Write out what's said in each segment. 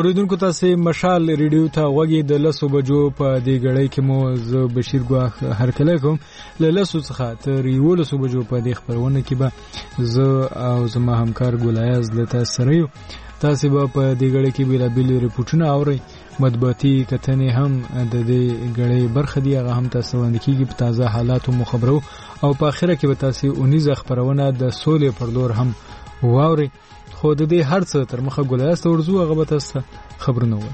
اوریدونکو تاسو مشال ریډیو ته غوږی د 10 بجو په دې غړۍ کې مو ز بشیر ګواخ هرکله کوم له 10 څخه تر 11 بجو په دې خبرونه کې به ز او زما همکار ګولایز لته سره یو تاسو به په دې غړۍ کې بیلابیل ریپورتونه اورئ مطبوعاتي کتنې هم د دې غړۍ برخه دی هغه هم تاسو باندې کیږي په تازه حالاتو مخبرو او په اخره کې به تاسو 19 خبرونه د سولې پر لور هم واورئ خو د دې هر څه تر مخه ګولایز ورزو هغه به تاسو خبرونه وایي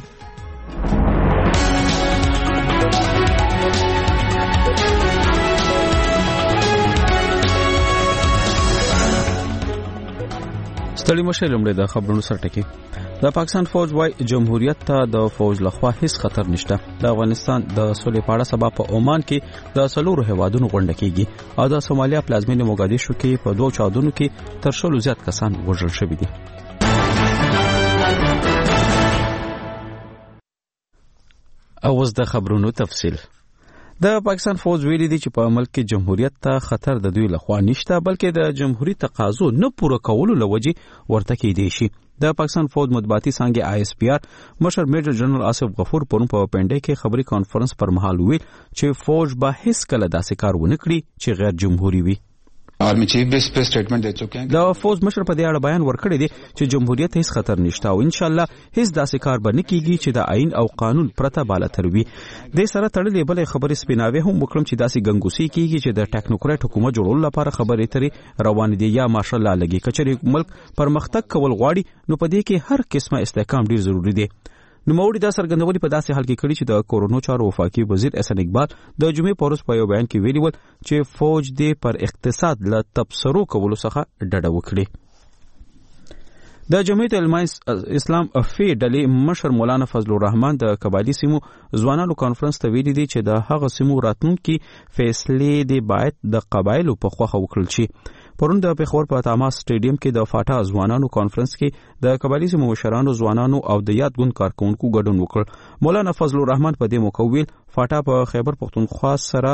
ستړي مشه لمړي د خبرونو سرټکی د پاکستان فوج وايي جمهوریت ته د فوج لخوا هیڅ خطر نشته د افغانستان د سولې په اړه سبا په عمان کې د سلورو هیوادونو غونډه کیږي او د سومالیا پلازمینه موګادیشو کې په دوه چاودنو کې تر شلو زیات کسان وژل شوي دي اوس د خبرونو تفصیل د پاکستان فوج ویلي دي چې په ملک کې جمهوریت ته خطر د دوی لخوا نشته بلکې د جمهوریت تقاضو نه پوره کولو لوجې ورته کېدی شي د پاکستان فوج مطبوعاتي څانګې ISPR مشر میجر جنرال آصف غفور پرون په پنډه کې خبري کانفرنس پر مهال ویل چې فوج به هیڅ کله داسې کار ونه کړي چې غیر جمهوریت وي army chief भी इस पे स्टेटमेंट दे चुके हैं دا فوج مشر په دې اړه بیان ورکړی دی چې جمهوریت هیڅ خطر نشته او ان شاء الله هیڅ داسې کار به نه کیږي چې د آئین او قانون پرته بالاتر وي د سره تړلې بلې خبرې سپیناوي هم وکړم چې داسې ګنګوسي کیږي چې د ټیکنوکرات حکومت جوړولو لپاره خبرې ترې روان دي یا ماشاءالله لګي کچري ملک پرمختګ کول غواړي نو په دې کې هر قسمه استحکام ډیر ضروری دی نو موري دا سرګندولي په داسې حال کې کړي چې د کورونو چارو وفاقي وزیر احسان اقبال د جمعې پروس په یو بیان کې ویلي ول چې فوج دې پر اقتصاد له تبصرو کولو څخه ډډه وکړي د جمعیت علماء اسلام افی ډلې مشر مولانا فضل الرحمن د قبایلی سیمو ځوانانو کانفرنس ته ویلي دي چې د هغه سیمو راتلونکي فیصلې د باید د قبایلو په خوخه وکړل شي پرون د پیښور په تاماس سټیډیم کې د فاټا ځوانانو کانفرنس کې د قبایلی سیمو مشرانو ځوانانو او د یاد ګوند کارکونکو ګډون وکړ مولانا فضل الرحمن په دې موقع ویل فاټا په خیبر پختونخوا سره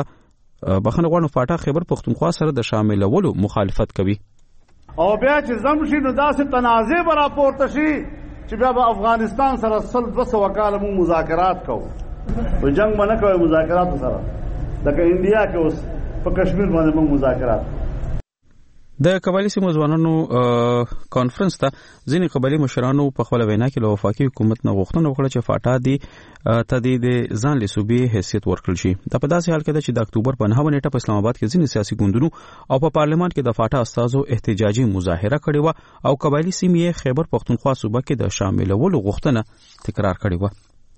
د شاملولو مخالفت کوي او بیا چې زمشي نو داسې تنازع به راپورته شي چې بیا به افغانستان سره 200 کاله مو مذاکرات کوو په جنگ باندې کوي مذاکرات سره لکه انډیا کې اوس په کشمیر باندې مو مذاکرات د قبایلی سیمو ځوانانو کانفرنس ته ځینې قبایلی مشرانو په خپل وینا کې له وفاقي حکومت نه غوښتنه وکړه چې فاټا دی تدید ځان له صوبې حیثیت ورکړل شي دا په داسې حال کې ده چې د اکتوبر په 9 نیټه په اسلام آباد کې ځینې سیاسي ګوندونو او په پارلمان کې د فاټا استازو احتجاجي مظاهره کړې و او قبایلی سیمې خیبر پختونخوا صوبه کې د شاملولو غوښتنه تکرار کړې و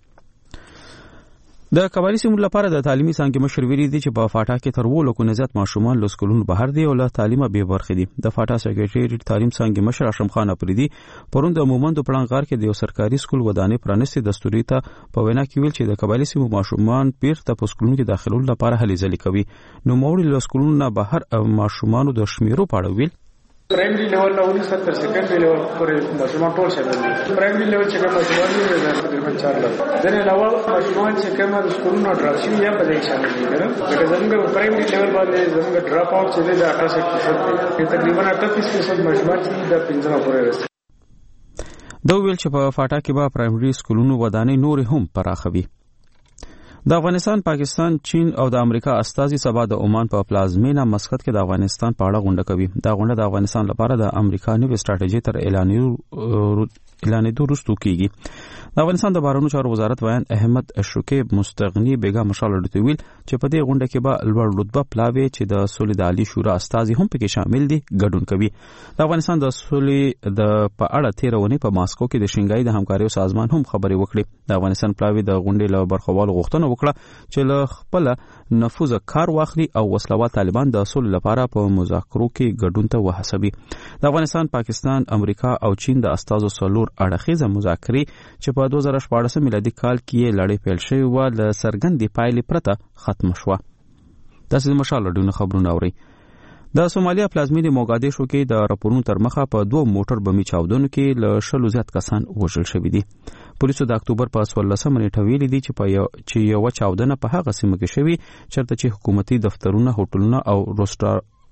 د قبایلی سیمو لپاره د تعلیمي څانګې مشر ویلي دي چې په فاټا کې تر 2 لکو نه زیات ماشومان له سکولونو بهر دي او له تعلیمه بې برخې دي د فاټا سیکریټری تعلیم څانګې مشر اشرف خان اپریدي پرون د مومند پړنګار کې د یو سرکاري سکول ودانې پرانستې دستوري ته په وینا کې ویل چې د قبایلی سیمو ماشومان بیرته په سکولونو کې داخلولو لپاره هلې ځلې کوي نو موړي له سکولونو نه بهر ماشومانو د شمیرو په اړه ویل پرایمري لیول نه ونی 70 سیکنډري لیول پورې ماشومان ټول شامل دي پرایمري لیول چې کوم ماشومان دي تقریبا 4 لک دغه علاوه ماشومان چې کوم د سکولونو ډراپ شي یا په دې شامل دي ګره لکه زموږ پرایمري لیول باندې زموږ ډراپ اوټ چې د 68% دي تقریبا 38% ماشومان چې د 15 پورې رسي دا ویل چې په فاټا کې به پرایمري سکولونو ودانې نور هم پراخوي د افغانستان، پاکستان، چین او د امریکا استازي سبا د عمان په پلازمینه مسقط کې د افغانستان په اړه غونډه کوي. دا غونډه د افغانستان لپاره د امریکا نوې ستراتیژي تر اعلانېدو وروسته کیږي. د افغانستان د بهرنیو چارو وزارت ویان احمد شکیب مستغنی بیګا مشال ورته ویل چې په دې غونډه کې به لوړ رتبه پلاوی چې د سولې د عالی شورا استازي هم پکې شامل دي ګډون کوي. د افغانستان د سولې د په اړه تیرونی په ماسکو کې د شنګای د همکاریو سازمان هم خبري وکړي. د افغانستان پلاوی د غونډې له برخوالو غوښتنه وکړه چې له خپل نفوذ کار واخلي او وسلوال طالبان د سولې لپاره په مذاکرو کې ګډون ته وهڅوي. د افغانستان، پاکستان، امریکا او چین د استازو څلور اړخیزه مذاکرې چې په 2014 میلادي کال کې لړۍ پیل شوې و له څرګندې پایلې پرته ختم شوه. تاسو د مشال ډونه خبرونه اورئ. د سومالیا پلازمینه موګادیشو کې د راپورونو تر مخه په 2 موټر بمي چاودنو کې له 100 زیات کسان وژل شوي دي. پولیسو د اکتوبر په 14 نیټه ویلي دي چې یو چاودنه په هغه سیمه کې شوې چېرته چې حکومتي دفترونه، هوټلونه او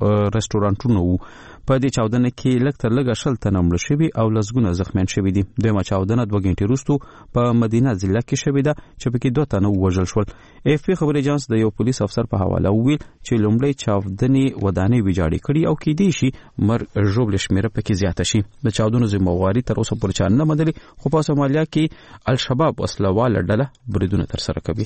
رستورانټونه وو. په دې چاودنه کې لږ تر لږه 100 تنه مړه شوي او لسګونه زخمیان شوي دي. دویمه چاودنه 2 غنټې وروسته په مدینه ضلع کې شوې ده چې پکې 2 تنه ووژل شول. AFP خبري اژانس د یو پولیس افسر په حواله وویل چې لومړی چاودنې ودانۍ ویجاړې کړي او کېدای شي مرګ ژوبل شمیره پکې زیاته شي. د چاودنو ذمہواري تر اوسه پورې چا نه منلې، خو په سومالیا کې الشباب وسلواله ډله بریدونه ترسره کوي.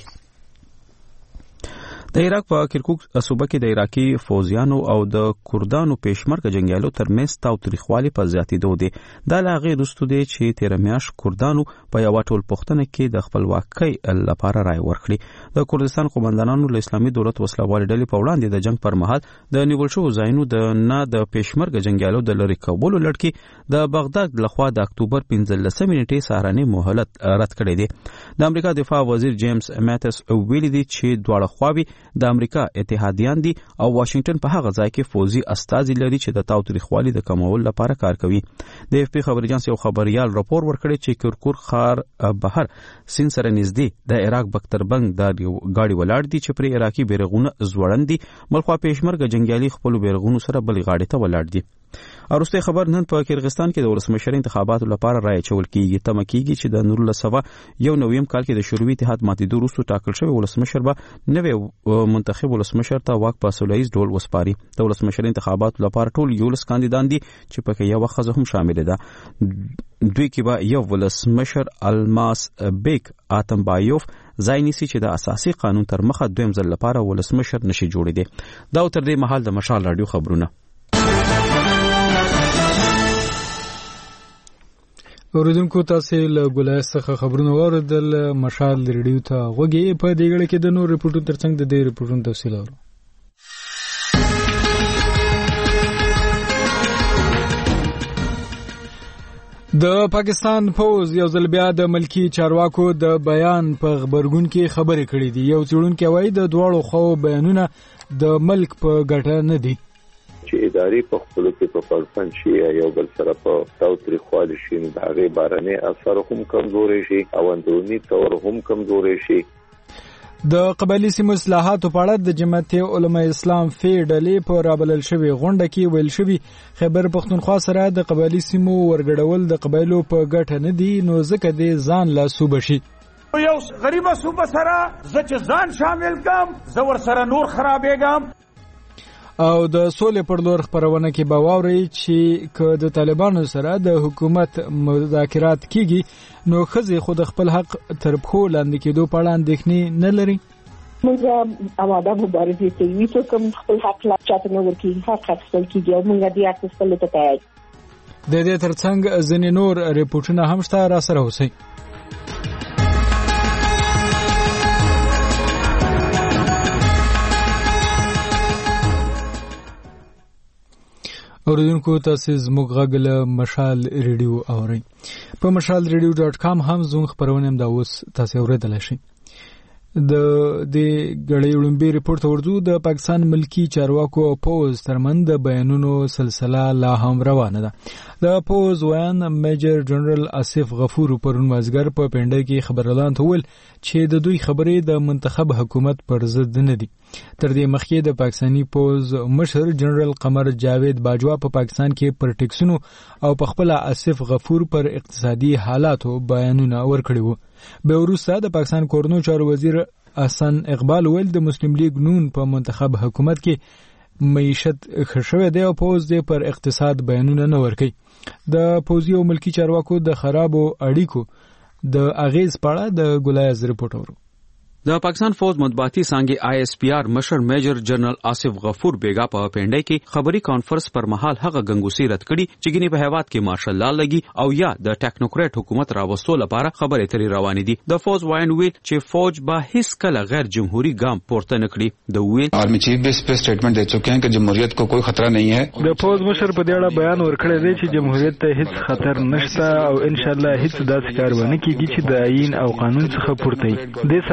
د عراق په کرکوک صوبه کې د عراقي فوجیانو او د کردانو پېشمرګه جنگیالو ترمنځ تاوتریخوالي په زیاتېدو دی. دا له هغې وروسته دی چې تېره میاشت کردانو په یوه ټولپوښتنه کې د خپلواکۍ لپاره رایه ورکړې. د کردستان قومندانانو له اسلامي دولت وسلوالې ډلې په وړاندې د جنګ پر مهال د نیول شوو ځایونو د پېشمرګه جنگیالو د لرې کولو لړ کې د بغداد لخوا د اکتوبر 15 نیټې سهارنۍ مهلت رد کړی دی. د امریکا دفاع وزیر جیمز ماتس ویلي دی چې دواړه خواوې د امریکا اتحادیان دي او واشنگټن په هغه ځای کې فوجي استازي لري چې د تاوتریخوالي د کمولو لپاره کار کوي. د AFP خبري اژانس یو خبريال راپور ورکړی چې کرکور خار بهر سین سره نږدې د عراق بختربنګ د گاډي ولاړ دي چې پر عراقي بیرغونه زوړند دي. بلخوا پېشمرګه جنگیالي خپل بیرغونو سره بل غاډي ته ولاړ دي. اروسته خبر نن په کرغستان کې د ولسمشر انتخاباتو لپاره رایه چول کیږي. تمه کیږي چې د 1991 کال کې د شوروي اتحاد ماتېدو وروسته ټاکل شوی ولسمشر به نوی منتخب ولسمشر ته واک په سولهییز ډول وسپاري. د ولسمشر انتخاباتو لپاره ټول 11 کاندیدان دي چې پکې یو ښځه هم شامل ده. دوی کې به یو ولسمشر الماس بیک آتمبایوف ځای نیسي چې د اساسي قانون تر مخه دویم ځل لپاره ولسمشر نشي جوړېدی. دا تر دې مهال د مشال رادیو خبرونه. اوریدونکو تاسو له ګولای څخه خبرونه واوریدل. مشال ریډیو ته غوږی په دې غړي کې د نور ریپورټونو ترڅنګ د دې ریپورټونو تفصیل اورو. د پاکستان فوج یو ځل بیا د ملکی چارواکو د بیان په خبرګون کې خبرې کړې دي. یو څېړونکی وایي د دواړو خو بیانونه د ملک په ګټه نه دي چې اداري په خپل کې په پرسن شي یو بل سره په تاوتریخوالي شي، د هغې بارنې اثر هم کمزورې شي او اندروني طور هم کمزورې شي. د قبایلي سیمو اصلاحاتو په اړه د جمعیت علماء اسلام فی ډلې په رابلل شوې غونډه کې ویل شوي خیبر پښتونخوا سره د قبایلي سیمو ورګډول د قبایلو په ګټه نه دي، نو ځکه دې ځان لا صوبه شي. یو غریبه صوبه سره زه چې ځان شامل کم زه ور سره نور خرابېږم. او د سولې پر لور خبرونه کې به واوري چې که د طالبانو سره د حکومت مذاکرات کیږي نو ښځې خود خپل حق تر پښو لاندې کېدو په اړه اندېښنې نه لري. موږ اواده مبارزه کوي چې کوم خپل حق لا چاته نه ورکړي، حق اخیستل کیږي او موږ دې اخیستل ته تیار. د دې ترڅنګ ځینې نور ریپورټونه هم شته، را سره اوسئ. اوریدونکو تاسو زموږ غږ له مشال ریډیو اورئ. په mashalradio.com هم زموږ خبرونه هم دا اوس تاسو اوریدلای شئ. د غړي وړاندې ریپورت ورځو د پاکستان ملکی چارواکو او پوز ترمن د بیانونو سلسله لا هم روانه ده. د پوز ویان میجر جنرال آصف غفور پرون مازګر په پنده کې خبرلان تول چې د دوی خبرې د منتخب حکومت پر ضد نه دي. تر دې مخکې د پاکستانی پوز مشر جنرال قمر جاوید باجوا په پاکستان کې پر ټیکسونو او په خپل آصف غفور پر اقتصادي حالاتو بیانونه ورکړي وو. به وروسته د پاکستان کورنو چارو وزیر احسان اقبال ویل د مسلم لیگ نون په منتخب حکومت کې معیشت خښوي دی او پوز دې پر اقتصاد بیانونه نه ورکړي. د پوزي او ملکی چارواکو د خرابو اړیکو د اغیز په اړه د ګولایز ریپورت اورو. د پاکستان فوج مطبوعاتي څانګې ISPR مشر میجر جنرال آصف غفور بیگا په پنده کې خبري کانفرنس پر مهال هغه غنګوسی رد کړي چې ګنې په هیواد کې مارشل لا لګي او یا د ټیکنوکرات حکومت راوستو لپاره خبرې ترې روانې دي. د فوج وایي چې فوج به هیڅ کله غیر جمهوریت ګام پورته نه کړي. د ویل आर्मी चीफ भी इस पे स्टेटमेंट दे चुके हैं कि जमहूरियत को कोई खतरा नहीं है. د فوج مشر په دې اړه بیان ورکړی دی چې جمهوریت ته هیڅ خطر نشته او ان شاء الله هیڅ داسې کار ونه کیږي چې د آئین او قانون څخه پورته وي. د سره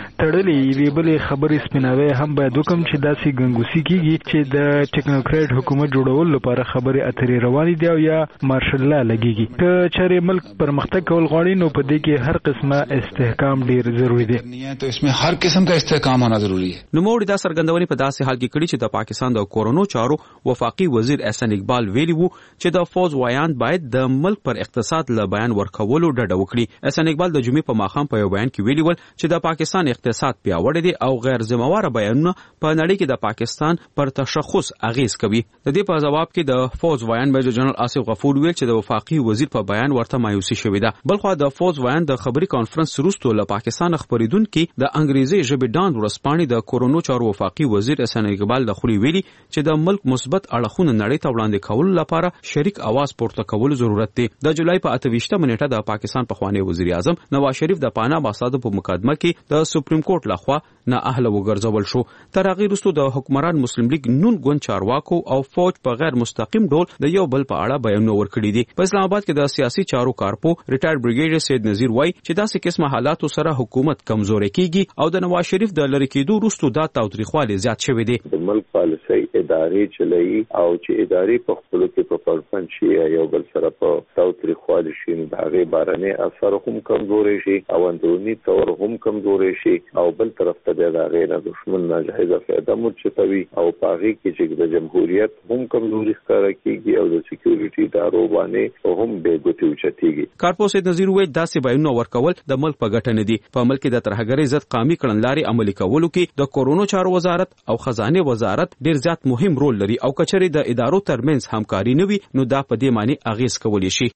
تړلې یوې بلې خبرې سپیناوی هم باید وکم چې داسې ګنګوسي کیږي چې د ټیکنوکرات حکومت جوړول لپاره خبرې اترې روانې دي او یا مارشل لا لګيږي که چېرې ملک پرمختګ کول غواړي نو په دې کې هر قسمه استحکام ډیر ضروری دی تو اسمه هر قسم کا استحکام ہونا ضروری ہے. نو موږ دا سرګندونې په داسې حال کې کړي چې د پاکستان د کورونو چارو وفاقي وزیر احسان اقبال ویلي وو چې د فوج وایان باید د ملک پر اقتصاد له بیان ورکولو ډډه وکړي. احسان اقبال د جمعې په ماښام په یو بیان کې ویلي ول چې د پاکستان اقتصاد پیاوړی دی او غیر ذمہواره بیانونه په نړۍ کې د پاکستان پر تشخص اغیز کوي. د دې په جواب کې د فوج وایان میجر جنرال آصف غفور ویل چې د وفاقي وزیر په بیان ورته مایوسي شوې ده. بلخو د فوج وایان د خبري کانفرنس وروسته له پاکستان خبرېدونکو د انګریزي ژبې ډان ورسپانې د کورونو چارو وفاقي وزیر احسان اقبال د خوري ویلي چې د ملک مثبت اړخونه نړۍ ته وړاندې کولو لپاره شریک आवाज پورته کول ضرورت دی. د جولای په 28 نیټه د پاکستان پخوانی وزیر اعظم نواز شریف د پاناما اساسو په مقدمه کې د سپریم کورټ لخوا نه اهله وګرځول شو. تر هغه وروسته د حکمران مسلم لیگ نون ګوند چارواکو او فوج په غیر مستقیم ډول د یو بل په اړه بیانونه ورکړي دي. په اسلام آباد کې د سیاسي چارو کارپو ریټایر بریګیډر سید نذیر وای چې داسې قسمه حالاتو سره حکومت کمزوري کیږي او د نواز شریف د لری کېدو وروسته دا تاوتریخوالی زیات شوی دی. د ملک پالیسي ادارې چلایي او چې ادارې په خپل کې په پرفن شي یو بل سره په تاوتریخوالی شي نو د هغه بارنه اثر هم کمزوري شي او اندرونی تور هم کمزوري شي او بل طرف ته د هغه نه دشمن ناجایزه فائدہ مرچتوي او پاغي کې چې د جمهوریت هم کمزوري ښکارا کیږي او د سکیورټي ادارو باندې هم به ګوتو چتيږي. کارپو سید نذیر وای داسې بیانونه ورکول د ملک په ګټه نه دي. په ملک د ترهګرۍ ضد قومي کړنلارې عملي کولو کې د کورونو چارو وزارت او خزانه وزارت ډیر زیات مهم رول لري او کچري د ادارو ترمنځ همکاري نه وي نو دا په دې معنی اغیز کولی شي.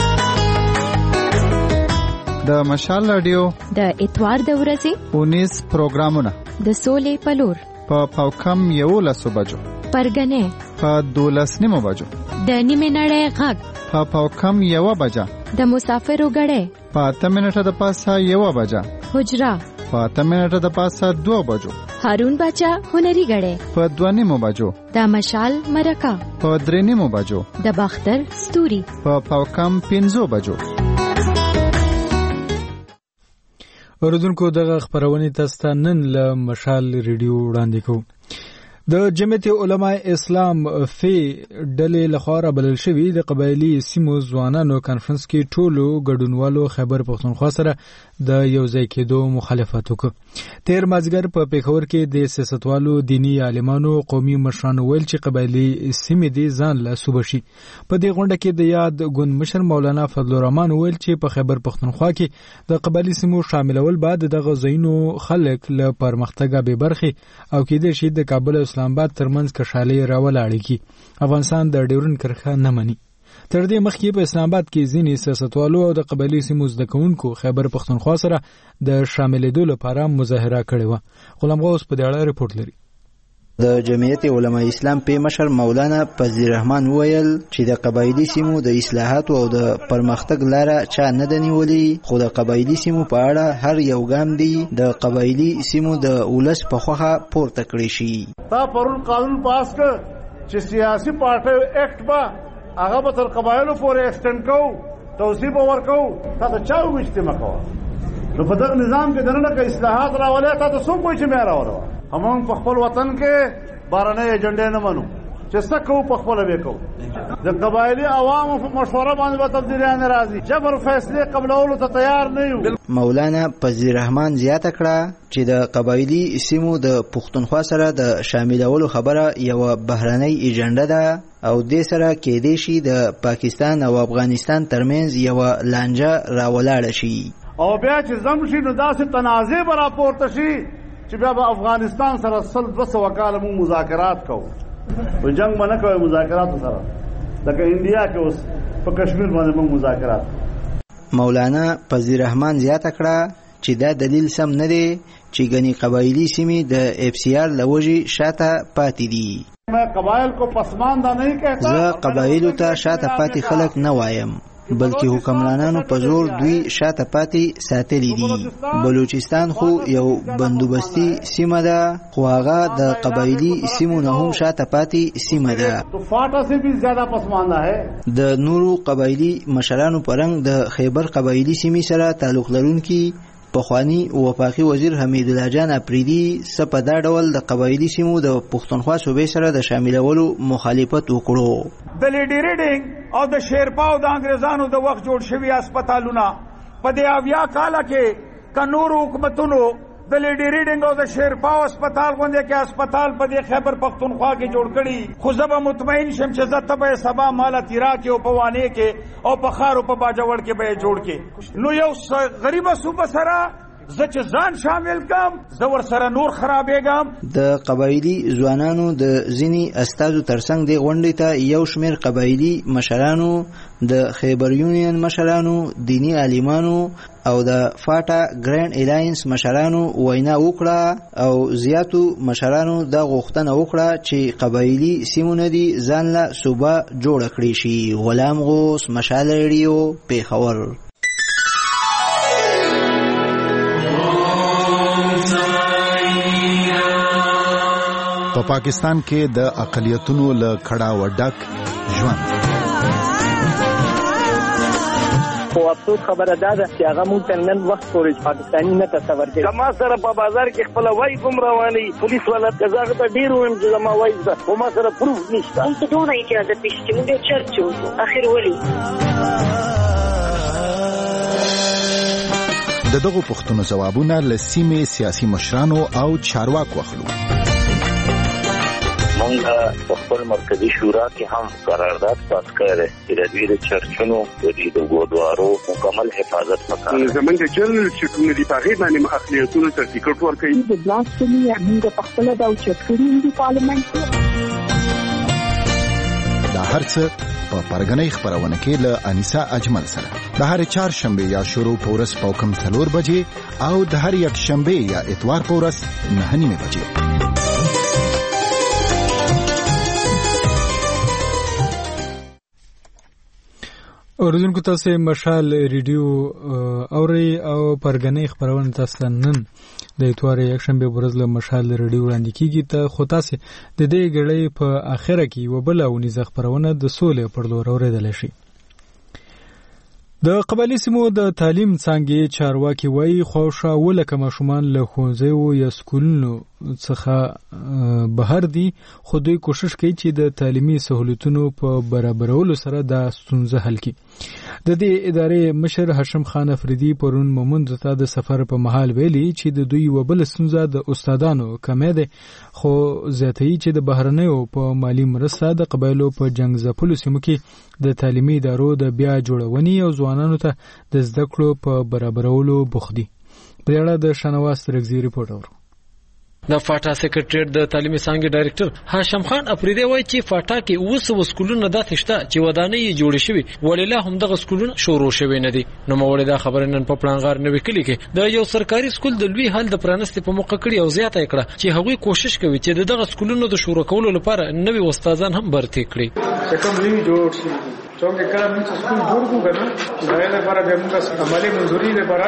د مشال رادیو د اتوار د ورځې 19 پروګرامونه د سولې پلور په پاوکم 11 بجو پرګنې په 12 بجو د نیمه نړۍ غږ په پاوکم 1 بجه د مسافرو غړې په 8 منټه د پاسه 1 بجه حجرا په 8 منټه د پاسه 2 بجو هارون بچا هنري غړې په 2 بجو د مشال مرکه په 3 بجو د باختر ستوري په پاوکم 15 بجو. اوردونکو دغه خبرونه تاسو ته نن له مشال ریډیو وړاندې کوو. د جمعیت علماء اسلام فی ډلې لخوا بلل شوی د قبایلی سیمو ځوانانو کانفرنس کې ټولو ګډونوالو خیبر پښتونخوا سره د یو ځای کېدو مخالفت وکړ. تیر مازیګر په پیښور کې د سیاستوالو دینی عالمانو قومي مشرانو ویل چې قبایلی سیمې دي ځان له صوبه شي. په دې غونډه کې د یاد ګوند مشر مولانا فضل الرحمن ویل چې په خیبر پښتونخوا کې د قبایلی سیمو شاملول بعد دغه ځایونو خلک له پرمختګه به برخي او کېدای شي د کابل اسلام آباد ترمنځ کشالې راولاړي کی. افغانستان د ډیورن کرښه نه مني. تر دې مخکې په اسلام آباد کې ځینې سیاستوالو او د قبایلی سیمو زده کوونکو خیبر پښتونخوا سره د شاملېدو لپاره مظاهره کړې وه. غلام غوث په دې اړه رپورټ لري. د جمعیت علماء اسلام په مشر مولانا فضل الرحمن ویل چې د قبایلی سیمو د اصلاحات او د پرمختګ لاره چا نه دنیولي خو د قبایلی سیمو په اړه هر یو ګام دی د قبایلی سیمو د ولس په خوخه پورته کړی شي. تا پرون قانون پاس کړ چې سیاسي پارټي اکټ به هغه به تر قبایلو پورې ایکسټند کوو توصیب ورکو تا ته چا وشته مکوه نو په دغه نظام کې دنه کې اصلاحات راولې تا ته څوک وایي چې مې راوړو. همون په خپل وطن کې بارنه ایجنډې نه منو چې څه کوو په خپل به کوو. د قبایلی عوامو په مشوره باندې به تبدیلیان راځي. جبر فیصله قبلولو ته تیار نه یو. مولانا فضل الرحمن زیاته کړه چې د قبایلی سیمو د پښتونخوا سره د شاملولو خبره یو بهرنۍ ایجنډه ده او دې سره کېدای شي د پاکستان او افغانستان ترمنځ یو لانجه راولاړه شي او بیا چې زم شي نو داسې تنازع به راپورته شي چې بیا به افغانستان سره 200 کاله مو مذاکرات کوو. په جنگ باندې کوي مذاکرات سره لکه انډیا کې اوس په کشمیر باندې مو مذاکرات. مولانا فضل الرحمن زیاته کړه چې دا دلیل سم نه دی چې ګنې قبایلی سیمې د اف سی آر لوجې شاته پاتې دي. قبایل کو پسمانده نه کہتا زه قبایلو ته شاته پاتې خلک نه وایم بلکې حکمرانانو په زور دوی شاته پاتې ساتلی دي. بلوچستان خو یو بندوبستي سیمه ده خو هغه د قبایلی سیمو نه هم شاته پاتې سیمه ده. تو فاټا سے بھی زیادہ پسمانده ہے. د نورو قبایلی مشرانو پرنګ د خیبر قبایلی سیمې سره تعلق لرونکي پخوانی وفاقي وزیر حمید الله جان اپریدي په دا ډول د قبایلي سیمو د پښتونخوا صوبې سره د شاملولو مخالفت وکړو. د لیډي ریډینګ او د شیرپاو د انګریزانو د وخت جوړ شوي هسپتالونه په دې 80 کاله کې که نورو حکومتونو د لیډي ریډینګ او د شیرپاو هسپتال غوندې کې هسپتال په دې خیبر پښتونخوا کې جوړ کړي، خو زه به مطمئن شم چې زه ته به یې سبا ماله تیرا کې او په وانې کې او په ښار او په باجوړ کې به یې جوړ کړي. نو یو غریبه صوبه سره زه چې ځان شامل کم زه ورسره نور خرابېږم. د قبایلي ځوانانو د ځینې استازو ترڅنګ دې غونډې ته یو شمېر قبایلي مشرانو، د خیبر یونین مشرانو، دینی عالمانو او د فاټا ګرینډ الاینس مشرانو وینا وکړه او زیاتو مشرانو دا غوښتنه وکړه چې قبایلي سیمونه دي ځان له صوبه جوړه کړي شي. غلام غوث، مشال ریډیو، پیښور. په پاکستان کې د اقلیتونو له کړه وډک ژوند. خو افسوس خبره ده چې هغه موږ ته نن وخت پورې پاکستاني نه تصور کوي. زما سره په بازار کې خپل وای کوم رواني پولیس والا کزاغه ته ډیر ویم چې زما وای ده، خو ما سره پروف نشته. هم ته دونه اجازه پېښې موږ چرچو اخر ولي د دغو پوښتنو ځوابونه له سیمې سیاسي مشرانو او چارواکو اخلو. مونږ په خپل مرکزی شورا کې هم قرارداد پاس کړی چې د دوی د چرچونو د ګودوارو مکمل حفاظت وکړي. زمونږ جنرال چټونه دی په هغې باندې اقلیتونو ته ټیکټ ورکوي. د بلاسفمي موږ په خپله دا اوچت کړي دي پارلمنټ کې. دا هر څه په پرګنۍ خپرونه کې له انیسا اجمل سره د هر چهارشنبه یا شروع په ورځ په کم 4 بجې او د هر یک شنبه یا اتوار په ورځ 9 بجې. اوریدونکو تاسو مشال ریډیو اوري او پرګنۍ خبرونه تاسو نن د اتوار یک شنبه ورځ له مشال ریډیو وړاندې کیږي. ته خو تاسو د دې غړې په اخره کې وبلونی ز خبرونه د سولې پر لور اوریدل شي. د قبایلي سیمو د تعلیم څنګه چارواکي وایي خوشا ولکه ماشومان له ښوونځیو یا سکولونو څخه بهر دي، خو دوی کوشش کوي چې د تعلیمي سہولتونو په برابرولو سره دا ستونزه حل کړي. د دې ادارې مشر هاشم خان افریدي پرون مومند ته د سفر په محل ویلي چې د دوی وبل ستونزه د استادانو کمې ده، خو زیاتوي چې د بهرنیو په مالی مرسته د قبایلو په جنگ ځپلو سیمو کې د تعلیمي ادارو د بیا جوړونې او ځوانانو ته د زده کړو په برابرولو بوخت دي. په اړه د شنواز ترګزي رپورټ اورو. د فاټا سیکریټریټ د تعلیمي څانګې ډایرکټر هاشم خان اپریدي وایي چې فاټا کې اوس سکولونه داسې شته چې ودانۍ جوړې شوي، ولله هم دغه سکولونه شروع شوي نه دي. نو موږ دا خبره نن په پلانغار نوې کلی کې د یو سرکاري سکول د لوی حل د پرانستې په موقع کړي او زیاته کړه چې هغوی کوشش کوي چې دغه سکولونو د شروع کولو لپاره نوي استادان هم برتي کړي. چې کوم لوی جوړ شي څنګه کله موږ سکول جوړ کوو کنه دا لپاره به موږ عملي منځوري لپاره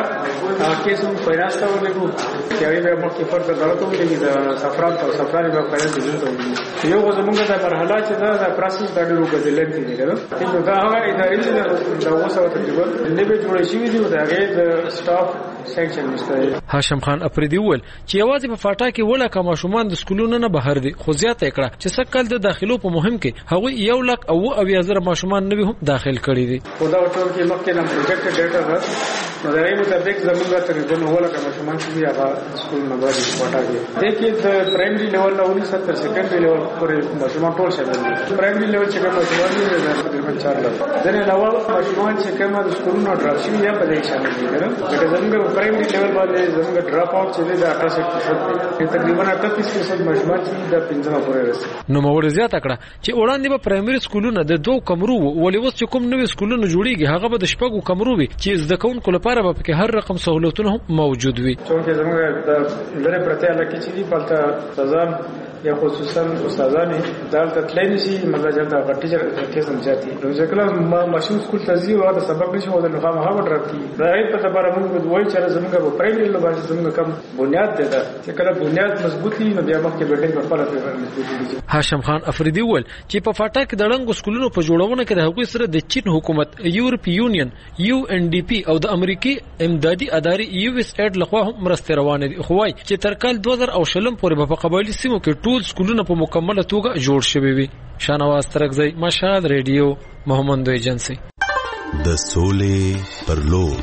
کې څو فینانس ته ولګو چې هغه به مخکې فرض درته ولګي د سفران ته سفران به کړی دي. یو زمونږ د مرحله چې دا پروسس د ډیرو بدلن دي کنه چې دا هغه ادارې چې دا اوسه تقریبا نوې جوړې شوې دي او دا هغه د سټاف سیکشن نشته. هاشم خان اپریدي وویل چې یوازې په فاټا کې ولکه ماشومان د سکولونو نه بهر دي، خو زیاته کړه چې سکل د داخلو په مهم کې هغه 1,00,000 ماشومان نوي هم داخل کړي دي. خدا ټول کې مخکې نن پروجیکټ ډیټا ده نو دا یې مطابق زموږ تقریبا ولکه ماشومان چې هغه سکول نه باندې فاټا کې د کې د پرایمري لیول نه ونی 70 سیکنډري لیول پورې ماشومان ټول شامل دي. پرایمري لیول چې کوم ماشومان دي تقریبا 4 لک دنه علاوه ماشومان چې کوم د سکولونو ډراپ شوي یا په دې شامل دي کنه چې زموږ پرایمري لیول باندې زموږ ډراپ اوټ چې د 68% دي تقریبا 38% ماشومان چې د 15 پورې رسي. نو موږ زیاته کړه چې وړاندې په پرایمري سکولونو د 2 کمرو ولې اوس چې کوم نوې سکولونه جوړیږي هغه به د 6 کمرو وي چې زده کوونکو لپاره به پکې هر رقم سہولتونه موجود وي. چې زموږ د لری پرته لکه چې دی پلته ځان یا خصوصا استادان دالته تللی شي مګر دا ټیچر تیزم ځاتي نو ځکه ما ماشوم سکول ته ځي او دا سبق نشي ودل نو هغه راځي دا هیڅ په خبره موږ وایي چې زموږ په پرایمري لو باندې زموږ کم بنیاد ده چې کله بنیاد مضبوطی نو بیا مخکې بلډینګ په خپل پیغام مضبوطی. هاشم خان افریدي ول چې په فاټا کې د ړنګو سکولونو په جوړونه کې د هغوی سره د چین حکومت یورپ یونین UNDP او د امریکای امدادي ادارې USAID لخوا هم مرستې روانې دي خو وايي چې تر کال 2000 پورې په قبایلی سیمو کې ټول سکولونه په مکمله توګه جوړ شوي وي. شانواز ترکزی مشهد ریډیو محمد ایجنسی د سولې پر لور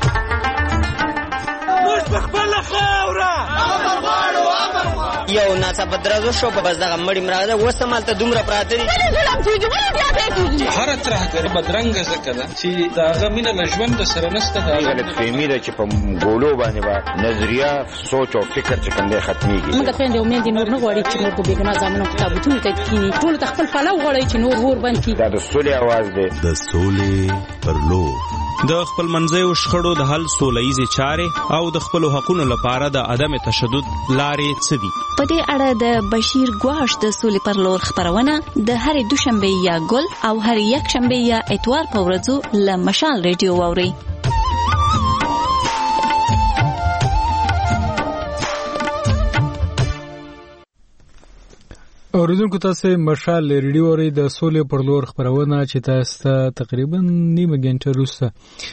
یو ناڅاپه درزو شو په بس دغه مړی مراده وسمالته دومره پراته دي هر ترهګر بدرنګ زکه ده چې داغه مینه لژوند سره نسته دا غلط فهمي ده چې په ګولو باندې با نظریه سوچ او فکر چې کنده ختميږي. موږ ته د امید نور نه غواړي چې موږ به ګنا زمونږ کتابونه ته کینی ټول تخپل فلو غواړي چې نور ور باندې دا د سولې आवाज ده. د سولې پر لور د خپل منځیو شخړو د حل سولهییزې چارې او د خپل حقوقو لپاره د عدم تشدد لارې څه دي. په دې اړه د بشیر ګواش د سولې پر لور خبرونه د هرې دوشنبه یا ګل او هرې یکشنبه یا اتوار په ورځو له مشال ریډیو واورئ. اوریدونکو تاسو مشال ریډیو اورئ د سولې پر لور خبرونه چې تاسو ته تقریبا نیمه غنټه وروسته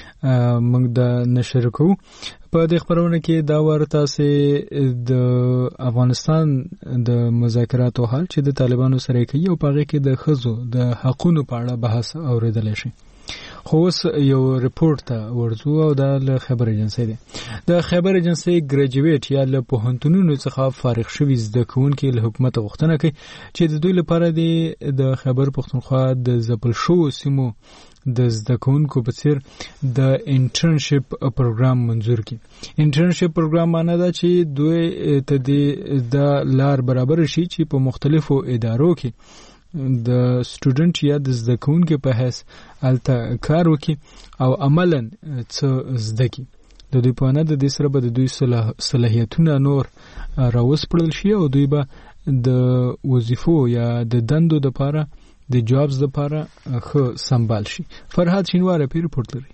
موږ د نشر کوو. په دې خبرونه کې دا ورته سي د افغانستان د مذاکراتو حل چې د طالبانو سره کوي او په هغه کې د خزو د حقوقو په اړه بحث اوریدل شي. خو اوس یو ریپورت ته ورځو او د خبر ایجنسی دی. د خبر ایجنسی ګریجویټ یا له پوهنتونونو څخه فارغ شوي زده کوونکي له حکومت غوښتنه کوي چې د دوی لپاره د خیبر پښتونخوا د ځپل شوو سیمو د زده کوونکو په څیر د انټرنشپ پروګرام منظور کړي. انټرنشپ پروګرام معنی دا چې دوی ته د لار برابر شي چې په مختلفو ادارو کې د سټوډنټ یا د زده کوونکو په حیث الته کار وکړي او عملاً څه زده کړي. د دوی په اړه د دې سره به د دوی صلاحیتونه نور راوسپړل شي او دوی به د وظیفو یا د دندو لپاره د جابز لپاره خو سمبال شي. فرهاد شینواره پی رپورت لري.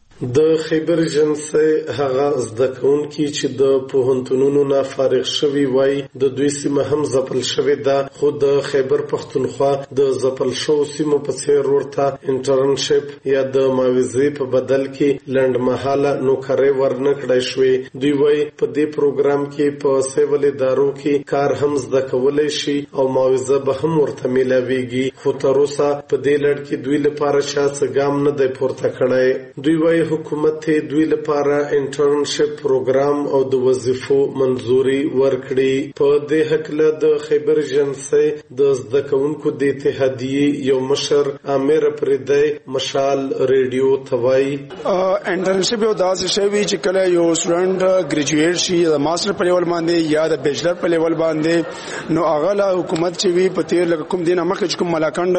د خیبر ایجنسی هغه زده کوونکي چې د پوهنتونونو نه فارغ شوي وای د دوی سیمه هم ځپل شوې ده خو د خیبر پښتونخوا د ځپل شوو سیمو په څیر ورته انټرنشپ یا د معاوضې په بدل کې لنډمهاله نوکري ورنکړای شوې. دوی وای په دې پروګرام کې په سیول ادارو کې کار هم زده کولای شي او معاوضه به هم ورته ملاويږي خو تر اوسه په دې لړ کې دوی لپاره شاته ګام نه دی پورته کړای. دوی وای حکومت دوی لپاره انټرنشپ پروګرام او د وظیفو منزوري ورکړي. په دې حق له د خیبر ایجنسی د زده کوونکو د اتحادیې یو مشر امیر پردی مشال ریډیو توای انټرنشپ یو داسې شی وی چې کله یو سټوډنټ ګریجویټ شي د ماستر په لیول باندې یا د بیچلر په لیول باندې نو هغه له حکومت چې وی په تیر لکه کوم دینه مخکې کوم ملاکند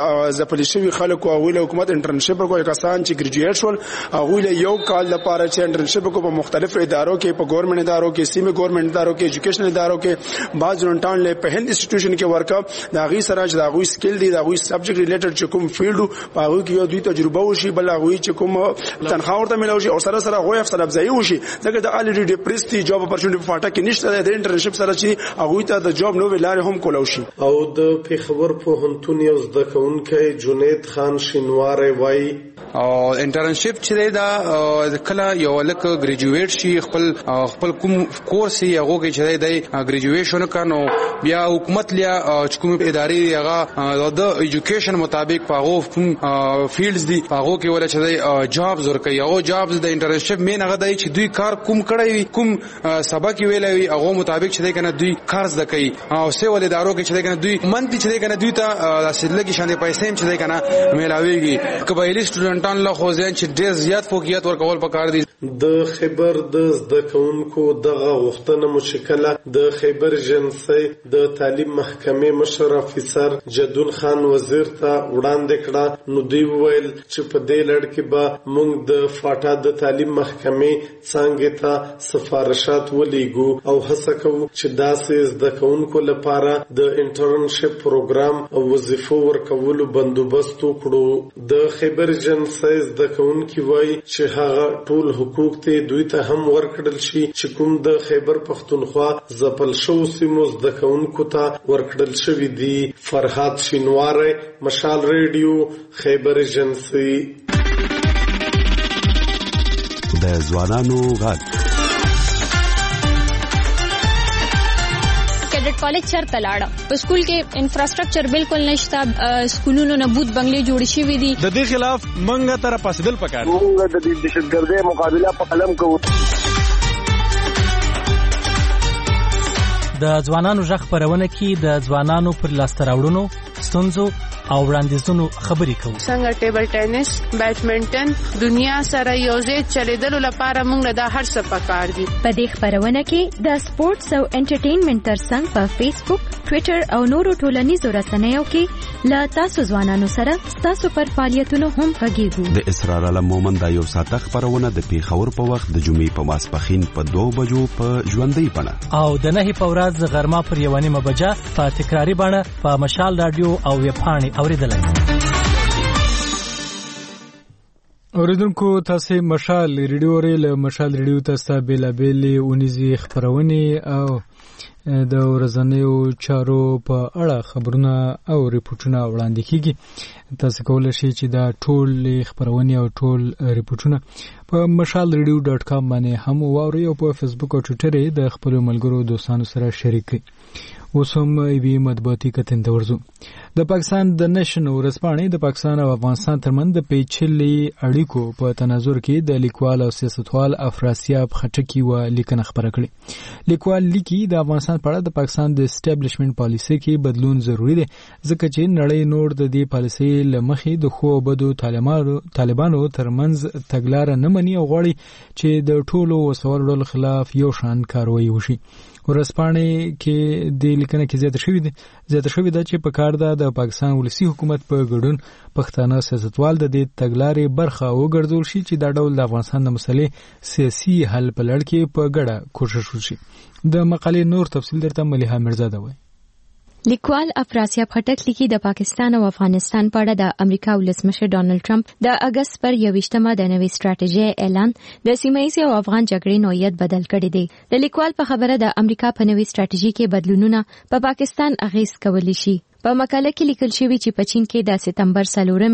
ځپل شوی خلکو او له حکومت انټرنشپ کوي کسان چې ګریجویټ شول هغه له یو کال لپاره چې انټرنشپ کو په مختلفو ادارو کې په ګورنمنت ادارو کې سیمه ګورنمنت ادارو کې ایجوکیشن ادارو کې بعض ورنټان له په هند انسټیټیوشن کې ورکا دا غي سره چې دا غوي سکل دي دا غوي سبجیکټ ریلیټډ چې کوم فیلډ په هغه کې یو دوی تجربه وشي بل هغه چې کوم تنخواه ورته ملو شي او سره سره غوي افسر افزایی وشي ځکه د الریډي ډیپریسټي جاب اپورچونټی په فاټا کې نشته د انټرنشپ سره چې هغه ته د جاب نو ویلاره هم کولو شي. او د پیښور پوهنتون یو زده کوونکی جنید خان شینواره وای او انټرنشپ چې دا کله یو لک ګریجویټ شي خپل کوم کورس یې هغه کې چې دی ګریجویشن کانو بیا حکومت لیا کوم ادارې هغه د ایجوکیشن مطابق پاغو کوم فیلډز دي هغه کې ولا چې دی جابز ورکوي او جابز د انټرنشپ مین هغه دی چې دوی کار کوم کړی کوم سبق ویلوي هغه مطابق چې دی کنه دوی کار زده کوي او سیول ادارو کې چې دی کنه دوی منتي چې دی کنه دوی ته اصل کې شاندې پیسې چې دی کنه ملاويږي قبایلی سټوډنټان له خو ځین چې ډیر زیات زیات فوقیت ورکول پکار دي. د خیبر د زده کوونکو دغه غوښتنه مشکله د خیبر جنسي د تعلیم محکمې مشر افسر جدول خان وزیر ته وړاندې کړه. نو دوی وویل چې په دې لړ کې به موږ د فاټا د تعلیم محکمې څنګه ته سفارشات ولیږو او هڅه کوو چې داسې زده کوونکو لپاره د انټرنشپ پروګرام او وظیفو ورکولو بندوبست وکړو. د خیبر جنسي زده کوونکي وایي چې هغه ټول حقوق ته دوی ته هم ورکړل شي چې کوم د خیبر پختونخوا ځپل شوو سیمو زده کوونکو ته ورکړل شوي دي. فرهاد شینواری، مشال ریډیو، خیبر جنسي. د ځوانانو غږ کیډټ کالج چرته لاړه. په سکول کې انفراستراکچر بالکل نشته، سکولونو نه بوت بنگلې جوړ شوي دي. د دې خلاف منګه تر پاسدل پکار. موږ د دهشتګردۍ مقابله په قلم کوو. د ځوانانو غږ خپرونه کې د ځوانانو پر لاسته راوړنو، ستونزو او وړاندیزونو خبرې کوو. څنګه ټیبل ټینس، بیډمنټن دنیا سره یوځای چلیدلو لپاره موږ د هر څه پکار دي. په دې خبرونه کې د سپورتس او انټرټینمنټ ترڅنګ په فیسبوک، ټوئیټر او نورو ټولنیزو رسنیو کې لا تاسو ځوانانو سره تاسو پر فعالیتونو هم غږیږو. د اسرار علم مومند د یو ساعته خبرونه د پیښور په وخت د جمعې په ماسپښین په 2 بجو په ژوندۍ بڼه او د 9 په ورځ غرمه پر 1:30 بجه په تکراری بڼه په مشال رادیو او ویبپاڼې اوریدلای. اوریدونکو تاسو مشال ریډیو له مشال ریډیو تاسو بیلابل اونیزي خبرونه او د ورځنیو چارو په اړه خبرونه او ریپورتونه وړاندې کیږي. تاسو کولای شئ چې دا ټول خبرونه او ټول ریپورتونه په mashalradio.com باندې هم واورئ او په فیسبوک او ټوئیټر د خپل ملګرو دوستانو سره شریک کړئ. اوس هم ایبي مطبوعاتي کتن ته ورځو. د پاکستان د نشن ورسپانې د پاکستان او افغانستان ترمنځ د پیچلې اړیکو په تناظر کې د لیکوال او سیاستوال افراسیاب خټکی و لیکنه خبره کړې. لیکوال لیکي د افغانستان په اړه د پاکستان د اسټابلیشمنت پالیسي کې بدلون ضروری دی ځکه چې نړۍ نور د دې پالیسي لمخې د خو بدو طالبانو ترمنځ تګلارې نه مني او غواړي چې د ټولو وسوالو خلاف یو شان کاروایی وشي. ورسپانې کې د لیکنه کې زیاته شوې ده چې په کار ده د پاکستان ولسی حکومت په ګډون پښتانه سیاستوال د دې تګلارې برخه وګرځول شي چې دا ډول د افغانستان د مسلې سیاسي حل په لړ کې په ګډه کوشش وشي. د مقالې نور تفصیل درته ملیحه مرزاده وایي. لیکوال افراسیاب خټک لیکي د پاکستان او افغانستان په اړه د امریکا ولسمشر ډانلډ ټرمپ د اگست پر 21مه د نوې ستراتیژي اعلان د سیمه‌ایزې او افغان جګړې نوعیت بدل کړی دی. د لیکوال په خبره د امریکا په نوې ستراتیژي کې بدلونونه په پاکستان اغیز کولی شي. په مقاله کې لیکل شوی چې په چین کې د سپتمبر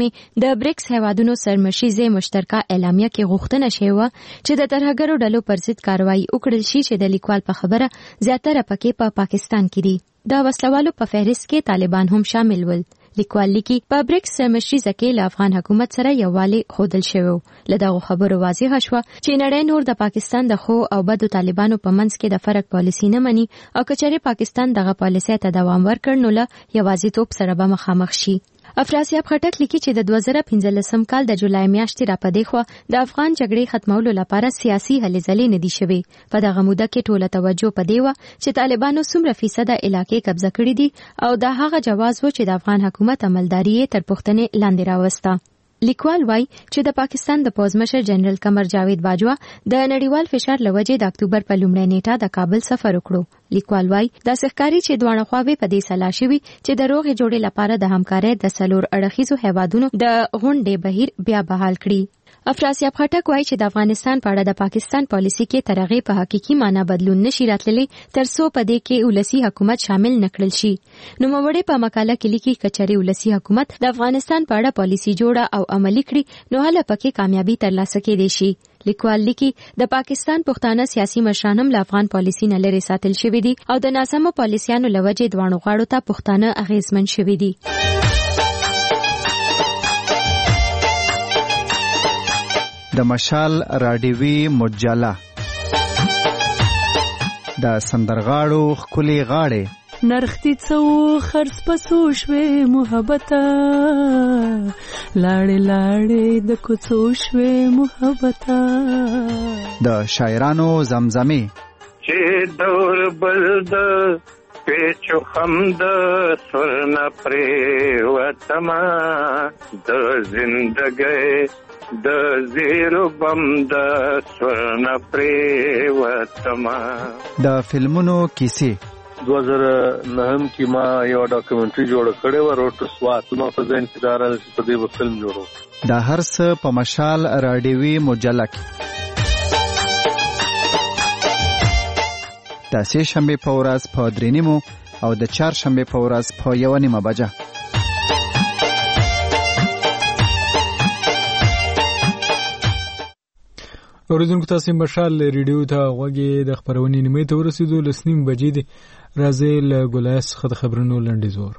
4 د بریکس هیوادونو سرمشیزه مشترکه اعلامیه کې غوښتنه شوې و چې د ترهګرو ډلو پر ضد کاروایی وکړل شي چې د لیکوال په خبره زیاتره پکې په پاکستان کې دي. دا وسلوالو په فهرست کې طالبان هم شامل ول. لیکوال لیکي په بریکس سرمشیزه کې له افغان حکومت سره یووالی ښودل شوی. له دغه خبرو واضح شوه چې نړۍ نور د پاکستان د خو او بدو طالبانو په منځ کې د فرق پالیسی نه مني او کچېرې پاکستان دغه پالیسي ته دوام ورکړ نو له یوازې توپ سره به مخامخ شي. افراسیاب خټک لیکي چې د 2015 کال د جولای میاشتې را پدې خو د افغان جګړې ختمولو لپاره سیاسي هلې ځلې نه دي شوي. په دغه موده کې ټوله توجه په دی و چې طالبانو څومره فیصد علاقې قبضه کړې دي او دا هغه جواز و چې د افغان حکومت عملداري تر پوښتنې لاندې راوسته. لیکوال وایي چې د پاکستان د پوزمشر جنرال قمر جاوید باجوا د نړیوال فشار لوجې د اکتوبر په لومړۍ نیټه د کابل سفر وکړو. لیکوال وایي د ښکاری چې دواړه خواوې په دې سلا شوي چې د روغې جوړې لپاره د همکارۍ د څلور اړخیزو هیوادونو د غونډې بهیر بیا بحال کړي. افراسیاب خټک وایي چې د افغانستان په اړه د پاکستان پالیسي کې تر هغې په حقیقي معنی بدلون نشي راتللی تر څو په دې کې ولسی حکومت شامل نکړل شي. نوموړی په مقاله کې لیکي کچري ولسی حکومت د افغانستان په اړه پالیسي جوړه او عملي کړي نو هله پکې کامیابی ترلاسه کېدای شي. لیکوال لیکي د پاکستان پښتانه سیاسي مشران هم له افغان پالیسي نه لرې ساتل شوي دي او د ناسمو پالیسیانو له وجې دواړو غاړو ته پښتانه اغیزمن شوي دي. د مشال راډیوي مجله د سندرغاړو خولي غاړې نرختی څو خرڅ پسو شوې محبته لاړې لاړې د کوڅو شوې محبته. د شاعرانو زمزمې چې دور بل د پیچو خم د سرن پریوتما د زندګۍ د زیرو بم د سرن پریوتما. د فلمونو کیسې 2009 کې ما یو ډاکومنټري جوړ کړې و روټ سوات نو په ځین کې دار په دې فلم جوړو. د هر څه په مشال راډیوي مجله کې د سه شنبه په ورځ په 3:30 او د چهارشنبه په ورځ په 1:30 بجه. اوریدونکو تاسو مشال ریډیو ته غوږی د خبرونې نیمه ته ورسېدو. لسنیم بجې د راځي له ګولایس څخه خبرونو لنډیزور.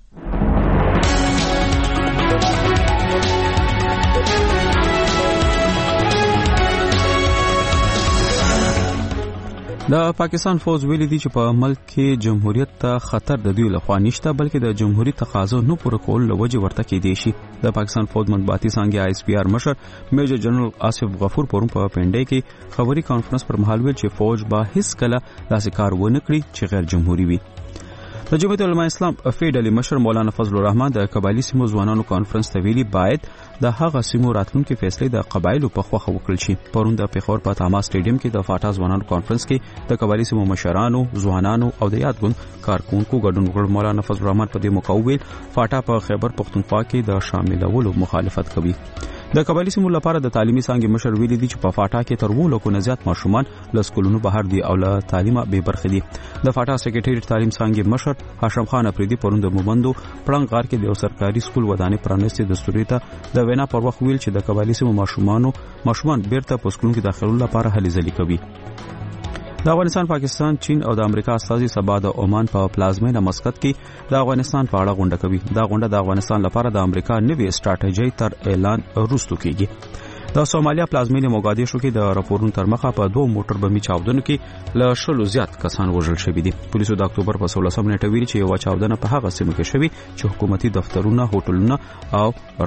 د پاکستان فوج ویلي دی چې په ملک کې جمهوریت ته خطر د دوی لخوا نشته بلکې د جمهوریت تقاضا نه پوره کول لوجه ورته کې دی شي. د پاکستان فوج مطبوعاتي څانګه ISPR مشر میجر جنرال آصف غفور پرون په پنډای کې خبري کانفرنس پر مهال ویل چې فوج به هیڅ کله داسې کار ونه کړي چې غیر جمهوریت وي. د جمعیت علماء اسلام فیډرالي مشر مولانا فضل الرحمن د قبایلی سیمو ځوانانو کانفرنس ته ویلي باید د هغه سیمو راتلونکي فیصله د قبایلو په خوخه وکړل شي. پرون د پیښور په تاما سټیډیم کې د فاټا ځوانانو کانفرنس کې د قبایلی سیمو مشرانو ځوانانو او د یادګون کارکونکو ګډون وکړ. مولانا فضل الرحمن په دې موقع ویل فاټا په خیبر پختونخوا کې د شاملولو مخالفت کوي. د قبایلی سیمو لپاره د تعلیمي څانګې مشر ویلي دی چې په فاټا کې تر 2 لکو نه زیات ماشومان له سکولونو بهر دي او له تعلیمه بې برخې دي. د فاټا سکرټریټ تعلیم څانګې مشر هاشم خان افریدي پرون د مومندو پړنګ غار کې د یو سرکاري سکول ودانې پرانیستې دستوري ته د وینا پر وخت ویل چې د قبایلی سیمو ماشومان بیرته په سکولونو کې داخلو لپاره هلې ځلې کوي. د افغانستان، پاکستان، چین او د امریکا استازي سبا د عمان په پلازمینه مسقط کې د افغانستان په اړه غونډه کوي. دا غونډه د افغانستان لپاره د امریکا نوې ستراتیژي تر اعلان وروسته کیږي. د سومالیا پلازمینه موګادیشو کې د راپورونو تر مخه په 2 موټر بمي چاودنو کې له 100 زیات کسان وژل شوي دي. پولیسو د اکتوبر په 16 نیټه ویلي چې یو چاودنه په هغه سیمه کې شوې چې حکومتي دفترونه، هوټلونه او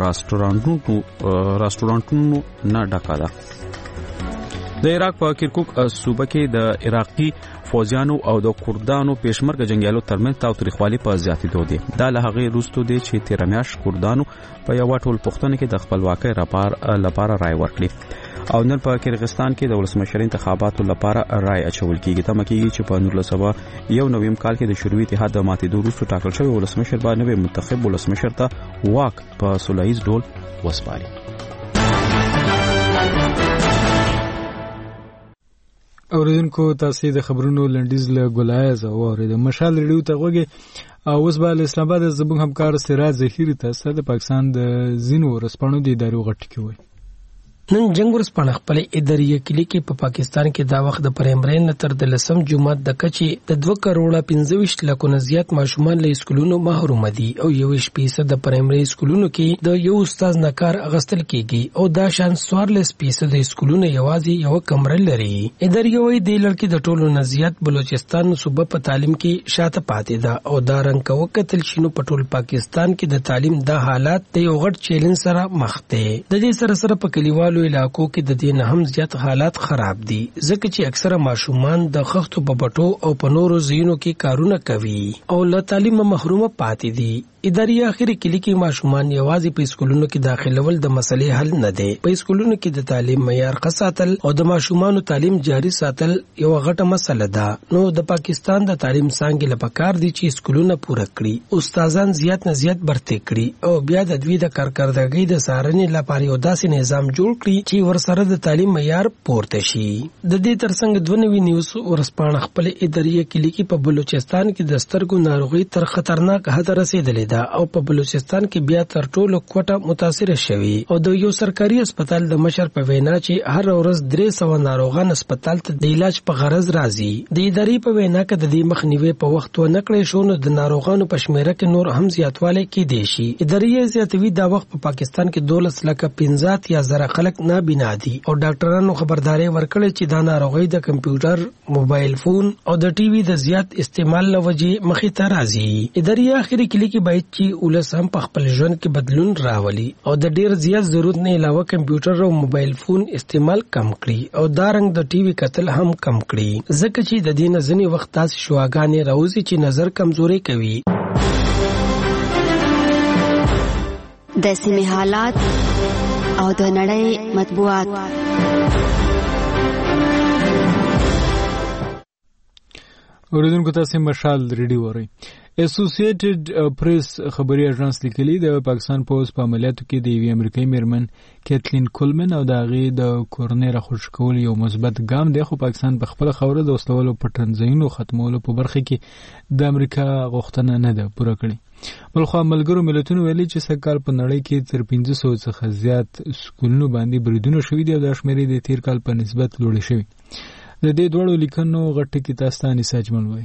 راستورانتونو نه ډکه ده. د عراق په کرکوک صوبه کې د عراقي فوجانو او د کردانو پېشمرګه جنگیالو ترمنځ تاوتریخوالي په زیاتېدو دي. دا له هغې وروسته دی چې 13 میاشت کردانو په یوه ټولپوښتنه کې د خپلواکۍ لپاره رای ورکړي او نن په کرغستان کې د ولسمشر انتخاباتو لپاره رای اچول کېږي. تمه کېږي چې په 1991 کال کې د شوروي اتحاد د ماتېدو وروسته ټاکل شوی ولسمشر به نوی منتخب ولسمشر ته واک په سوله ییز ډول وسپاري. اوریدونکو تاسو د خبرونو لنډیز له ګولایز او د مشال ریډیو ته غوږی او اوس به اسلام آباد زموږ همکار سراج ظهیری تاسو د پاکستان د زینو رسپانو د ادارو غټ کې وي. نن جنگ ورسپانه خپل اداري کلی کې په پاکستان کې دا وخت د پرایمري نه تر د لسم جمعه د کچې د 2 کروڑ 25 لکو نه زیات ماشومان له سکولونو محروم دي او 21% د پرایمري سکولونو کې د یو استاد نه کار اغستل کیږي او دا شان 14% د سکولونو یوازې یو کمره لري. اداري وای د لړکی د ټولو نه زیات بلوچستان صوبه په تعلیم کې شاته پاتې ده او دا رنګ وکتل شنو په ټول پاکستان کې د تعلیم د حالات د یو غټ چیلنج سره مخ دي. د دې سره په کلیوالو علاقو کې د دې نه هم زیات حالات خراب دي ځکه چې اکثره ماشومان د خښتو په بټو او په نورو ځایونو کې کارونه کوي او له تعلیم محروم پاتې دي. اداري اخري کلی کې ماشومان یوازې په سکولونو کې داخلول د مسلې حل نه دی. په سکولونو کې د تعلیم معیار ښه ساتل او د ماشومانو تعلیم جاري ساتل یو غټه مسله ده. نو د پاکستان د تعلیم څانګې لپاره دي چې سکولونه پوره کړي، استادان زیات نه زیات برته کړي او بیا د دوی د کارکردګۍ د څارنې لپاره یو داسې نظام جوړ کړي چې ورسره د تعلیم معیار پورته شي. د دې ترڅنګ 2 نیوز ورسپانه خپل اداري کلی کې په بلوچستان کې د سترګو ناروغي تر خطرناک حد رسیدلې او په بلوچستان کې بیا تر ټولو کوټه متاثر شوی او د یو سرکاري هسپتال د مشر په وینا چې هر ورځ 300 ناروغان هسپتال ته د علاج په غرض راځي. د ادارې په وینا کې د دې مخنیوي په وخت و نکړې شو نو د ناروغانو په شمیره کې نور هم زیاتوالی کې دی شي. ادارې زیاتوي دا وخت په پاکستان کې 12,50,000 خلک مسلک نابینا دي او ډاکټرانو خبرداري ورکړې چې دا ناروغي د کمپیوټر، موبایل فون او د ټي وي د زیات استعمال لوجې مخې ته راځي. اداري اخري کلی کې باید چې ولس هم په خپل ژوند کې بدلون راولي او د ډیر زیات ضرورت نه علاوه کمپیوټر او موبایل فون استعمال کم کړي او دا رنګ د ټي وي کتل هم کم کړي، ځکه چې د دې ځینې وخت تاسو شواګانې راوځي چې نظر کمزوري کوي. د سیمې حالات او د نړۍ مطبوعات. اوریدونکو تاسو مشال ریډیو اورئ. اسوسییټډ پریس خبري اژانس لیکلي د پاکستان پولیس په عملیاتو کې د یوې امریکایي میرمن کیتلین کولمن او د هغې د کورنۍ راخوش کول یو مثبت ګام دی، خو پاکستان په خپله خاوره د وسلوالو پټنځایونو ختمولو په برخه کې د امریکا غوښتنه نه ده پوره کړې. بلخوا ملګرو ملتونو ویلي چې سږ کال په نړۍ کې تر 500 څخه زیات سکولونو باندې بریدونه شوي دي او دا شمېرې د تیر کال په نسبت لوړې شوي. د دې دواړو لیکنو غټ ټکي تاسو ته انیسا اجمل وایي.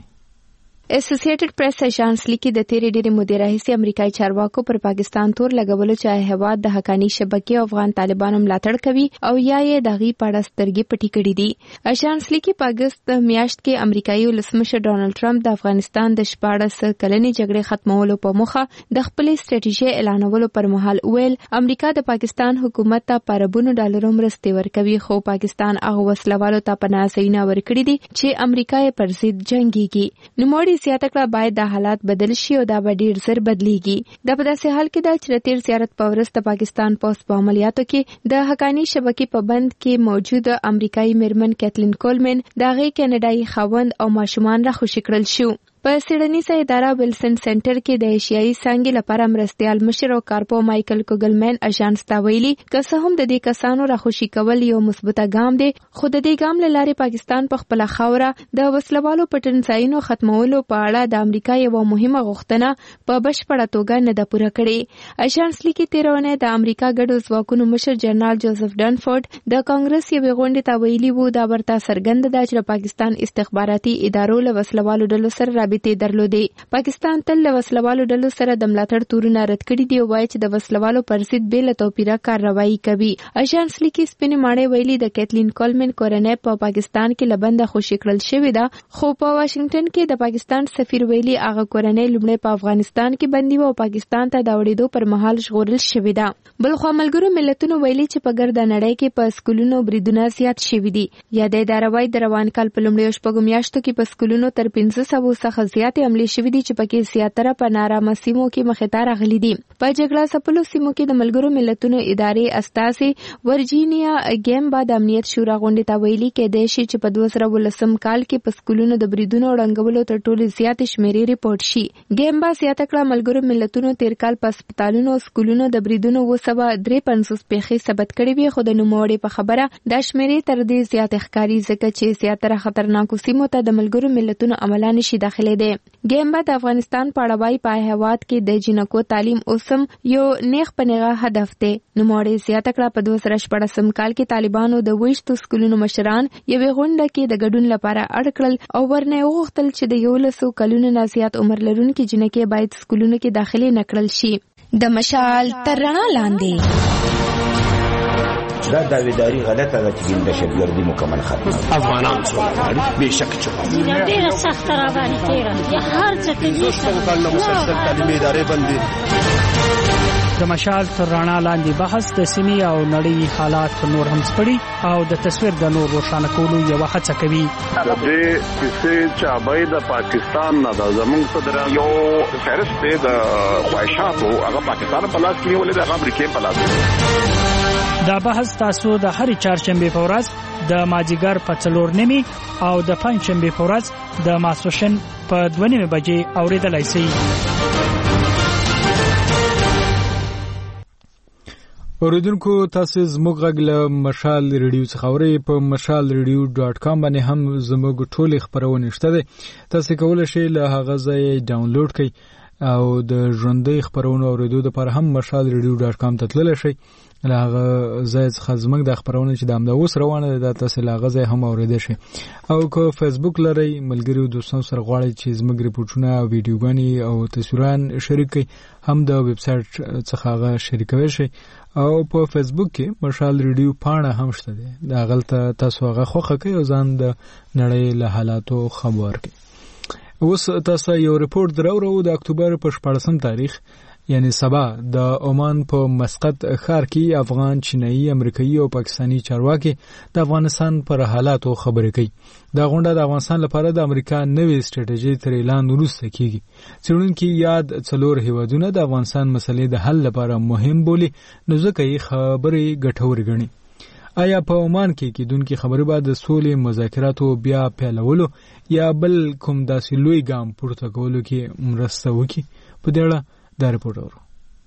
اسوسییټډ پریس اژانس لیکي د تیرې ډېرې مودې راهیسې امریکایي چارواکو پر پاکستان تور لګولو چې هیواد د حقاني شبکې او افغان طالبانو ملاتړ کوي او یا یې دغې په اړه سترګې پټې کړې دي. اژانس لیکي په اګست میاشت کې امریکایي ولسمشر ډانلډ ټرمپ د افغانستان د 14 کلنې جګړې ختمولو په موخه د خپلې سټریټیژي اعلانولو پر مهال ویل امریکا د پاکستان حکومت ته په اربونو ډالرو مرستې ورکوي، خو پاکستان هغه وسلوالو ته پناه ځایونه ورکړي دي چې امریکا یې پر ضد جنګيږي. نوموړي زیاته کړه باید د حالات بدل شي او دا به ډیر زر بدلیږي. دا په داسې حال کې ده چې د تیر زیارت په ورځ د پاکستان پولیس په عملیاتو کې د حقاني شبکې په بند کې موجود امریکایي میرمن کیتلین کولمن د هغې کینیډایي خاوند او ماشومان راخوشي کړل شو. په سیډنیزه اداره ویلسن سنټر کې د ایشیایي څانګې لپاره مرستیال مشر او کارپو مایکل کوګلمن اژانس ته ویلي که څه هم د دې کسانو راخوشي کول یو مثبته ګام دی، خو د دې ګام له لارې پاکستان په خپله خاوره د وسلوالو پټنځایونو ختمولو په اړه د امریکا یوه مهمه غوښتنه په بشپړه توګه نه ده پوره کړې. اژانس لیکي تېره اونۍ د امریکا ګډو ځواکونو مشر جنرال جوزف ډنفورډ د کانګرس یوې غونډې ته ویلي وو دا ورته څرګنده ده چې د پاکستان استخباراتي ادارو له وسلوالو ډلو سره رابطې درلودې. پاکستان تل له وسلوالو ډلو سره د ملاتړ تورونه رد کړي دي او وایي چې د وسلوالو پر ضد بې له توپیره کارروایي کوي. اژانس لیکي سپینې ماڼۍ ویلي د کیتلین کولمن کورنۍ په پاکستان کې له بنده خوشي کړل شوې ده، خو په واشنگټن کې د پاکستان سفیر ویلي هغه کورنۍ لومړی په افغانستان کې بندي و او پاکستان ته د وړېدو پر مهال ژغورل شوې ده. بلخوا ملګرو ملتونو ویلي چې په ګرده نړۍ کې په سکولونو بریدونه زیات شوي دي. یادې اداره د روان کال په لومړیو شپږو میاشتو کې په سکولونو تر 500 څخه زیاتې حملې شوې دي چې پکې زیاتره په نارامه سیمو کې مخې ته راغلي دي. په جګړه ځپلو سیمو کې د ملګرو ملتونو ادارې استازي ورجینیا ګیمبا د امنیت شورا غونډې ته ویلي کېدای شي چې په 2019 کال کې په سکولونو د بریدونو ړنګولو تر ټولو زیاتې شمیرې ریپورټ شي. ګیمبا زیاته کړه ملګرو ملتونو تیر کال په هسپتالونو او سکولونو د بریدونو 253 پیښې ثبت کړې وي، خو د نوموړي په خبره دا شمیرې تر دې زیاتې ښکاري ځکه چې زیاتره خطرناکو سیمو ته د ملګرو ملتونو عمله نشي داخلېدی. ګیمبا د افغانستان په اړه وایي په هیواد کې د جنکو تعلیم اوسم یو نیغ په نیغه هدف دی. نوموړي زیاته کړه په 2014 کال کې طالبانو د 20 سکولونو مشران یوې غونډه کې د ګډون لپاره اړ کړل او ورنه وغوښتل چې د 11 کلونو نه زیات عمر لرونکي جنکې باید سکولونو کې داخلي نکړل شي. د مشال تر رڼا لاندې دا داویداری غلطه ده چې دهشتګردي مکمل ختمه افغانان سوالګر بېشک چوکا ډېره سخته روانه تېره یا هر څه کوي مسلسل تعلیمي ادارې بندي. د مشال تر رڼا لاندې بحث د سیمې او نړۍ حالات نور هم سپړي او د تصویر د نور روښانه کولو یوه هڅه کوي. د دې کیسې چابۍ د پاکستان نه ده، زموږ صدر یو فهرست دی د خواهشاتو هغه پاکستان په لاس کې نیولې ده، هغه امریکې په لاس. دا بحث تاسو د هرې چهارشنبې په ورځ د مازدیګر په 4:30 او د پنجشنبې په ورځ د ماسپښین په 2:30 بجې اورېدلای شئ. اوریدونکو تاسو زموږ غږ له مشال ریډیو څخه اورئ. په mashalradio.com باندې هم زموږ ټولې خبرونه شته دي، تاسو کولای شئ له هغه ځای ډاونلوډ کړئ او د ژوندۍ خبرونو اوریدو لپاره هم mashalradio.com ته تللی شئ. له هغه ځای څخه زموږ د خبرونه چې د همدا اوس روانه ده تاسو له هغه ځای هم اوریدئ شئ. او که فیسبوک لرئ ملګري او دوستانو سره غواړئ چې زموږ ریپورټونه او ویډیوګانې او تصویران شریک کړئ هم د ویب سټ څخه هغه شریکوي شئ او په فیسبوک کې مشال ریډیو پاڼه هم شته ده. دا غلطه تاسو هغه خوخه کوي او ځان د نړۍ له حالاتو خبر کوي. اوس تاسو یو ریپورت درو د اکتوبر په 14 تاریخ یعنی سبا د عمان په مسقط ښار کې افغان، چینایي، امریکایي او پاکستانی چارواکي د افغانستان پر حالاتو خبرې کوي. دا غونډه د افغانستان لپاره د امریکا نوې سټریټیجي تر اعلان وروسته کیږي. څېړونکي یاد 4 هیوادونه د افغانستان مسلې د حل لپاره مهم بولي، نو ځکه یې خبرې ګټورې ګڼي. آیا په عمان کې کیدونکې خبرې به د سولې مذاکراتو بیا پیلولو یا بل کوم داسې لوی ګام پورته کولو کې مرسته وکړي؟ په دې اړه دا ریپورت اورو.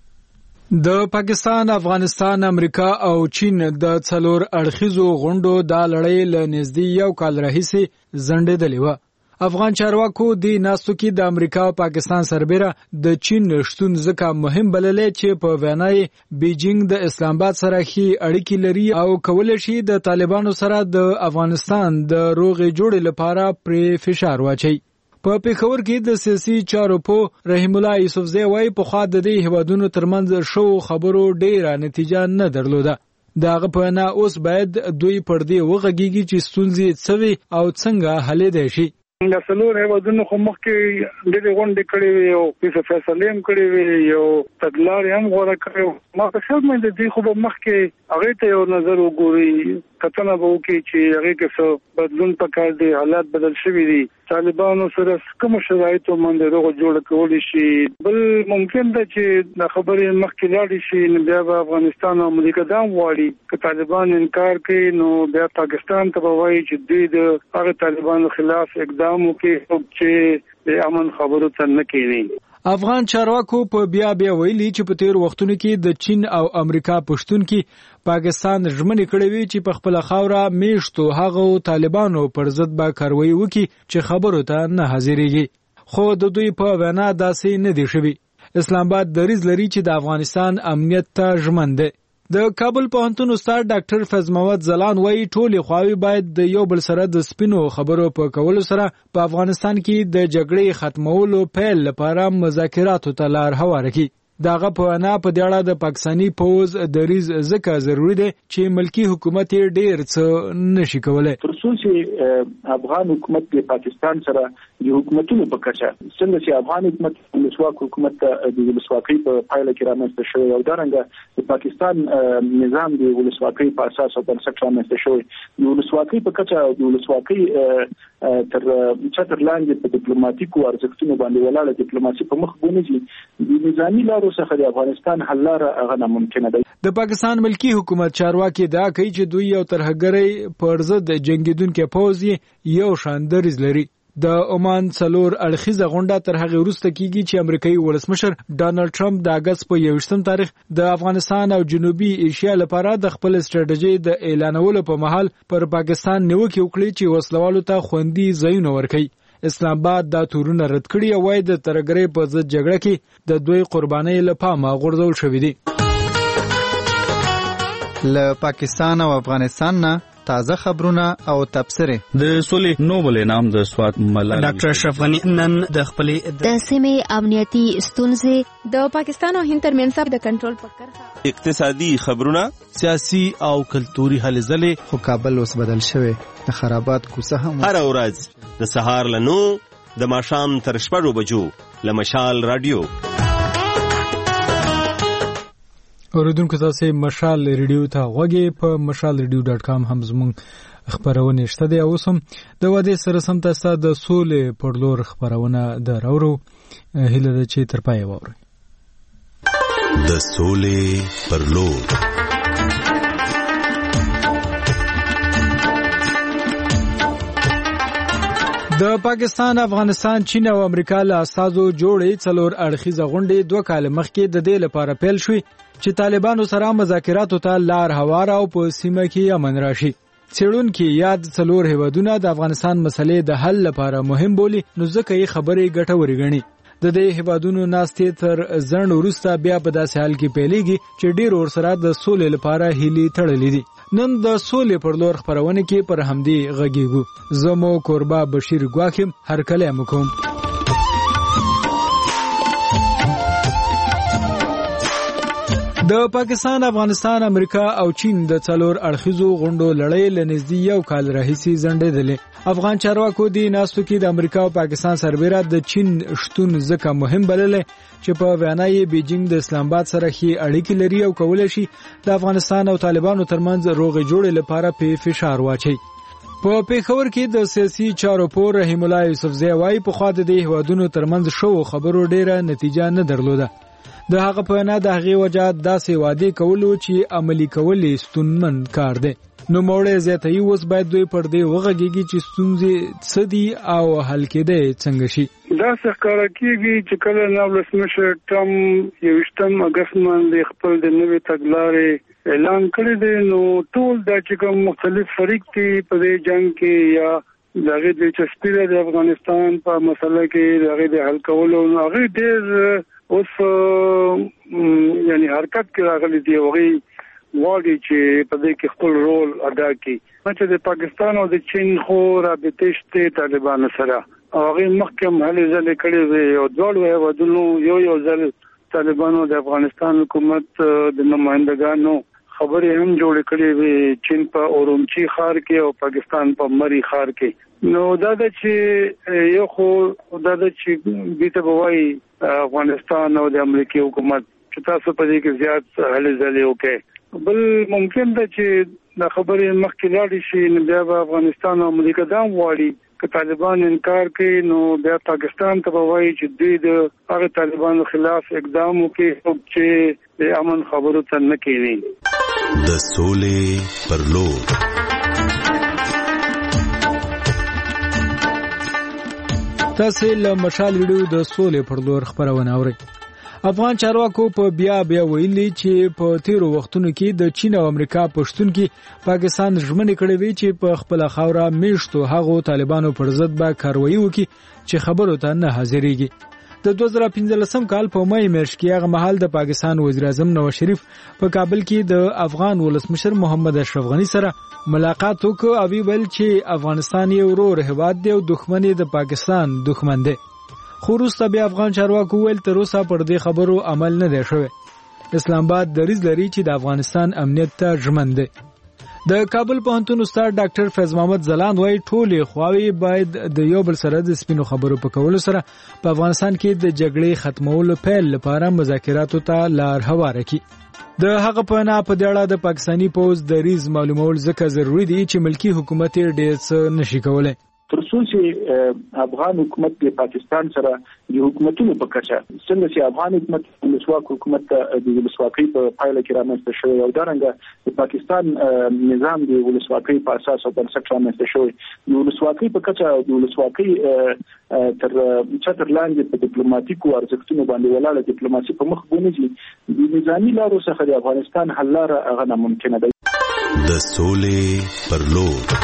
د پاکستان، افغانستان، امریکا او چین د 4 اړخیزو غونډو د لړۍ له نږدې یو کال راهیسې ځنډېدلې وه. افغان چارواکو د ناستو کې د امریکا او پاکستان سربېره د چین شتون ځکه مهم بللی چې په وینا یې بیجینګ د اسلام آباد سره ښې اړیکې لري او کولی شي د طالبانو سره د افغانستان د روغې جوړې لپاره پرې فشار واچوي. په پیښور کې د سیاسي چارو په رحیم الله یوسفزی وایي پخوا د دې هیوادونو ترمنځ شو خبرو ډیره نتیجه نه درلوده. دغه په وینا اوس باید دوی پر دې وغږیږي چې ستونزې څه وي او څنګه حلیدای شي. د څلور هیوادونو خو مخکې ډېرې غونډې کړې وې او څه فیصلې هم کړې وې، یو تګلارې هم غوره کړې. ما په خیال مې د دې خو به مخکې هغې ته یو نظر وګوري، کتنه به وکړي چې هغې کې څه بدلون پکار دی، حالات بدل شوي دي، طالبانو سره کوم شرایطو باندې روغه جوړه کولی شي. بل ممکن ده چې د خبرې مخکې لاړې شي، نو بیا به افغانستان او امریکا دا هم غواړي که طالبان انکار کوي نو بیا پاکستان ته به وایي چې دوی د هغه طالبانو خلاف اقدام وکړي چې د امن خبرو ته نه کېني. افغان چارواکو په بیا ویلي چې په تیر وختونو کې د چین او امریکا پښتون کې پاکستان ژمنې کړې وي چې په خپل خاوره میشتو هغه طالبانو پر ضد به کاروایی وکړي چې خبرو ته نه حاضرېږي. خو د دوی په وینا داسې نه دی شوی. اسلام آباد دریځ لري چې د افغانستان امنیت ته ژمن دی. د کابل پوهنتون استاد ډاکټر فیض محمد زلان وایي ټولې خواوې باید د یو بل سره د سپینو خبرو په کولو سره په افغانستان کې د جګړې ختمولو پیل لپاره مذاکراتو ته لار هواره کړي. دغه په وینا په دې اړه د پاکستاني پوز دریځ ځکه ضروري دی چې ملکی حکومت یې ډېر څه نشي کولی. تر څو چې افغان حکومت د پاکستان سره د حکومتونو په کچه څنګه چې افغان حکومت ولسواک حکومت د ولسواکۍ په پایله کې رامنځته شوی او دارنګه د پاکستان نظام د ولسواکۍ په اساس او بنسټ رامنځته شوی، د ولسواکۍ په کچه او د ولسواکۍ تر چتر لاندې په ډیپلوماټیکو ارزښتونو باندې ولاړه ډیپلوماسي په مخ بونیږي، د نظامي لارو څخه د افغانستان حل لاره هغه ناممکنه ده. د پاکستان ملکی حکومت چارواکي دا کوي چې دوی یو ترهګرۍ پر ضد جنگیدونکو پوځ یو شان دریځ لري. د عمان 4 اړخیزه غونډه تر هغه وروسته کیږي چې امریکایي ولسمشر ډانلډ ټرمپ د اگست په 21 تاریخ د افغانستان او جنوبي ایشیا لپاره د خپل سټریټیجي د اعلانولو په مهال پر پاکستان نیوکه وکړي چې وسلوالو ته خوندي ځایونه ورکړي. اسلام آباد دا تورونه رد کړي او وايي د ترهګرۍ په ضد جګړه کې د دوی قربانۍ له پامه غورځول شوې دي. له پاکستان او افغانستان نه تازه خبرونه او تبصره. د سولې نوبل انعام د سوات ملالۍ ډاکټر اشرف غنی نن د خپلې د سیمې امنیتي ستونزې د پاکستان او هند ترمنځ د کنټرول په کرښه، اقتصادي خبرونه، سیاسي او کلتوري هلې ځلې. خو کابل اوس بدل شوی، د خرابات کوڅه هم هر ورځ د سهار له 9 د ماښام تر 6 بجو له مشال رادیو. اوریدونکو تاسو مشال ریډیو ته غوږی په mashalradio.com هم زموږ خبرونه شته دی. اوس هم د واده سره سم تاسو د سولې پر لور خبرونه دراورو هیله ده چې تر پای ووري. د سولې پر لور د پاکستان، افغانستان، چین او امریکا له اساسو جوړې 4 اړخیزه غونډې 2 کال مخکې د دې لپاره پیل شوې چې طالبانو سره مذاکراتو ته لار هواره او په سیمه کې امن راشي. څېړونکي یاد 4 هیوادونه د افغانستان مسلې د حل لپاره مهم بولي، نو ځکه یې خبرې ګټورې ګڼي. د دې هیوادونو ناستې تر ځنډ وروسته بیا په داسې حال کې پیلېږي چې ډېر ورسره د سولې لپاره هیلې تړلې دي. نن د سولې پر لور خبرونه کې پر همدې غږیږو. زمو قربا بشیر ګواکم هر کله مکوم. د پاکستان، افغانستان، امریکا او چین د څلور اړخیزو غونډو لړۍ لنږدې یو کال راهیسې ځنډېدلې. افغان چارواکو د ناستو کې د امریکا او پاکستان سربېره د چین شتون ځکه مهم بللې چې په وینا یې بیجینګ د اسلام آباد سره ښې اړیکې لري او کولی شي د افغانستان او طالبانو ترمنځ روغې جوړې لپاره په فشار واچي. په پیښور کې د سیاسي چارو پور رحیم الله یوسفزی وایي پخوا د دې هیوادونو ترمنځ شو خبرو ډیره نتیجه نه درلوده. د هغه په نه د هغې وجه داسې وعدې کولو چې عملي کول یې ستونمن کار دی. نو موړی زیاتوي اوس باید دوی پر دې وغږیږي چې ستونزې څه دي او حل کېدی څنګه شي. داسې ښکاره کېږي چې کله نایب ولسمشر ټرمپ 21 اګست باندې خپل د نوې تګلارې اعلان کړی دی، نو ټول دا چې کوم مختلف فریق دي په دې جنگ کې یا د هغې دلچسپي ده د افغانستان په مسله کې د هغې د حل کولو، نو هغې ډېر اوس یعنی حرکت کې راغلي دي. هغې غواړي چې په دې کې خپل رول ادا کړي. چې د پاکستان او د چین خو رابطې شته طالبانو سره، هغې مخکې هم هلې ځلې کړې وې او دواړو هېوادونو یو ځل طالبانو د افغانستان حکومت د نمایندګانو خبرې هم جوړې کړې وې، چین په اورمچي ښار کې او پاکستان په مری ښار کې. نو دا د چې یو خو دا د چې بیت بوای افغانستان او د امریکای حکومت چې تاسو په دې کې زیات هلې ځلې وکړي. بل ممکن ده چې د خبرې مخکې لاړې شي، نو بیا به افغانستان او امریکا دا غواړي که طالبان انکار کوي نو بیا پاکستان ته وایي چې دوی د هغه طالبانو خلاف اقدام وکړي چې د امن خبرو ته نه کېني. د سولې پر لور تاسو له مشال ویډیو د سولې پر لور خبرونه اورئ. افغان چارواکو په بیا ویلي چې په تیرو وختونو کې د چین او امریکا په شتون کې پاکستان ژمنې کړې وې چې په خپل خاوره میشتو هغو طالبانو پر ضد به کاروایی وکړي چې خبرو ته نه حاضرېږي. د 2015 کال په مې میاشت کې هغه مهال د پاکستان وزیر اعظم نواز شریف په کابل کې د افغان ولسمشر محمد اشرف غنی سره ملاقات وکړ او ویل چې افغانستان یو ورور هیواد دی او دښمن د پاکستان دښمن دی. خو وروسته بیا افغان چارواکو ویل تر اوسه پر دې خبرو عمل نه دی شوی. اسلام آباد دریځ لري چې د افغانستان امنیت ته ژمن دی. د کابل پوهنتون استاد ډاکټر فیض محمد ځلاند وايي ټولې خواوې باید د یو بل سره د سپینو خبرو په کولو سره په افغانستان کې د جګړې ختمولو پیل لپاره مذاکراتو ته لار هواره کړي. د هغه په نه په دې اړه د پاکستاني پوز دریځ معلومول ځکه ضروری دي چې ملکی حکومت یې ډېر څه نشي کولای. تر څو چې افغان حکومت د پاکستان سره د حکومتونو په کچه څنګه چې افغان حکومت ولسواک حکومت د ولسواکۍ په پایله کې رامنځته شوی او دارنګه د پاکستان نظام د ولسواکۍ په اساس او بنسټ رامنځته شوی، د ولسواکۍ په کچه او د ولسواکۍ تر چتر لاندې په ډیپلوماټیکو ارزښتونو باندې ولاړه ډیپلوماسي په مخ ونیسي، د نظامي لارو څخه د افغانستان حل لاره هغه ناممکنه ده. د سولې پر لور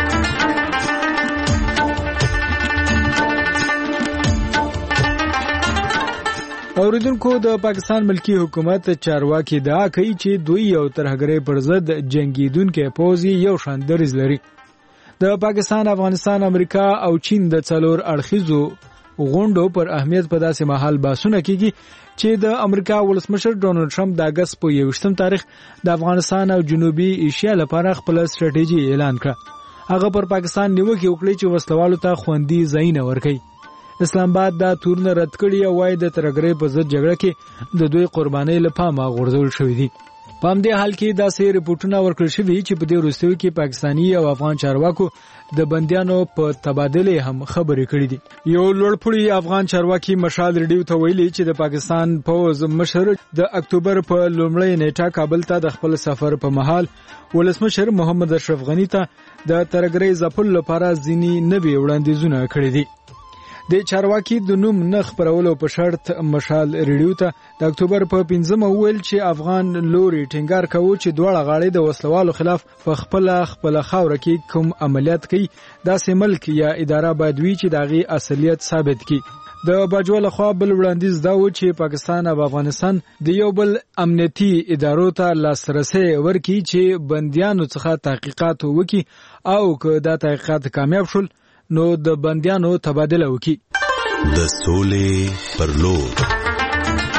اوریدونکو د پاکستان ملکی حکومت چارواکي دا کوي چې دوی یو ترهګرۍ پر ضد جنگیدونکو پوځي یو شان دریځ لري. د پاکستان، افغانستان، امریکا او چین د څلور اړخیزو غونډو پر اهمیت په داسې مهال بحثونه کیږي چې د امریکا ولسمشر ډونالد ټرمپ د اگست په 21 تاریخ د افغانستان او جنوبي ایشیا لپاره خپل ستراتیژي اعلان کړه. هغه پر پاکستان نیوکه وکړه چې وسلوالو ته خوندي ځایونه ورکړي. اسلام آباد دا تورونه رد کړي او وايي د ترهګرۍ په ضد جګړه کې د دوی قربانۍ له پامه غورځول شوې دي. په همدې حال کې داسې رپورټونه ورکړل شوي چې په دې وروستیو کې پاکستاني او افغان چارواکو د بندیانو په تبادله هم خبرې کړې دي. یو لوړپوړی افغان چارواکي مشال ریډیو ته ویلي چې د پاکستان پوز مشر د اکتوبر په لومړۍ نیټه کابل ته د خپل سفر په مهال ولسمشر محمد اشرف غنی ته د ترهګرۍ ځپلو لپاره ځینې نوي وړاندیزونه کړي دي. د چارواکي د نوم نه خبرولو په شرط مشال ریډیو ته د اکتوبر په 15 ویل چې افغان لوري ټینګار کوي چې دواړه غاړې د وسلوالو خلاف په خپل خاوره کې کوم عملیات کوي داسې ملک یا اداره باید وي چې دغه اصلیت ثابت کړي. د باجوال خو بل وړاندیز دا و چې پاکستان او افغانستان د یو بل امنیتي ادارو ته لاسرسي ورکړي چې بندیانو څخه تحقیقات وکړي او که دا تحقیقات کامیاب شول نو د بندیانو تبادله وکړي. د سولې پر لور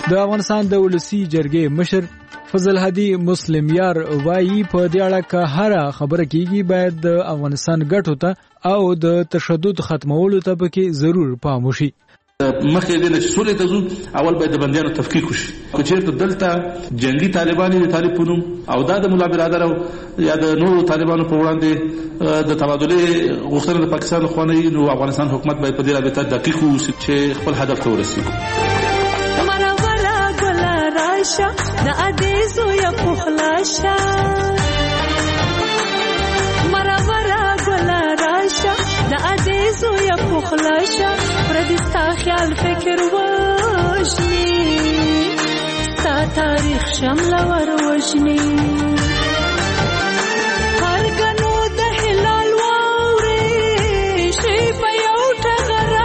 د افغانستان د ولسی جرګې مشر فضل هادي مسلم یار وایي په دې اړه که هر خبره کیږي باید د افغانستان ګټو ته او د تشدد ختمولو ته پکې ضرور پام وشي. مخکې د سولې ته ځو اول باید د بندیانو تفکیک وشي. که چېرته دلته جنگي طالبان د طالب په نوم او دا د ملا برادر یا د نورو طالبانو په وړاندې د تبادلې غوښتنه د پاکستان خوا نه نو افغانستان حکومت باید په دې رابطه دقیق واوسي چې خپل هدف ته ورسیږي. د ادیزو یا پخلاشا مرا ګلا راشا د ادیزو یا پخلاشا پردستا خیال فکر وشنی ستا تاریخ شمل ور وشنی هرګنو د هلال واوري شي په یو ټغر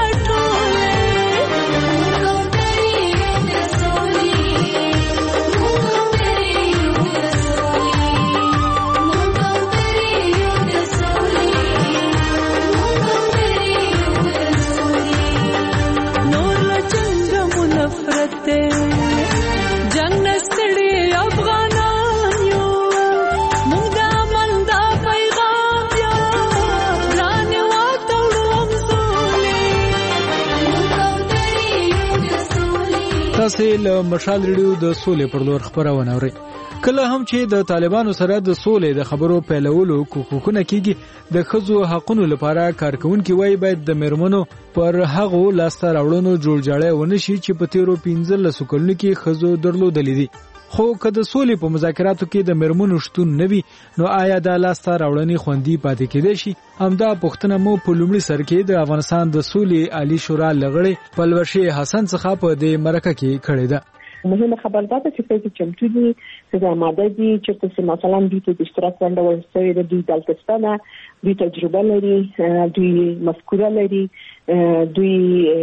تاسو له مشال ریډیو د سولې پر لور خبرونه اورئ. کله هم چې د طالبانو سره د سولې د خبرو پیلولو کوښښونه کیږي د ښځو حقوقو لپاره کارکونکي وایي باید د میرمنو پر هغو لاسته راوړنو جوړجاړی ونه شي چې په تیرو 15 کلونو کې ښځو درلودلې دي. خو که د سولې په مذاکراتو کې د میرمنو شتون نه وي نو آیا د لاسته راوړنې خوندي پاتې کېدای شي؟ همدا پوښتنه مو په لومړي سر کې د افغانستان د سولې عالی شورا لغړی پلوشي حسن څخه په دې مرکه کې کړې ده. مهمه خبر ده چې په چمتو دي چې آماده دي چې مثلا دوی ته د اشتراک ونده ورسوي د دوی دلتستانه دوی تجربه لري دوی مفکوره لري دوی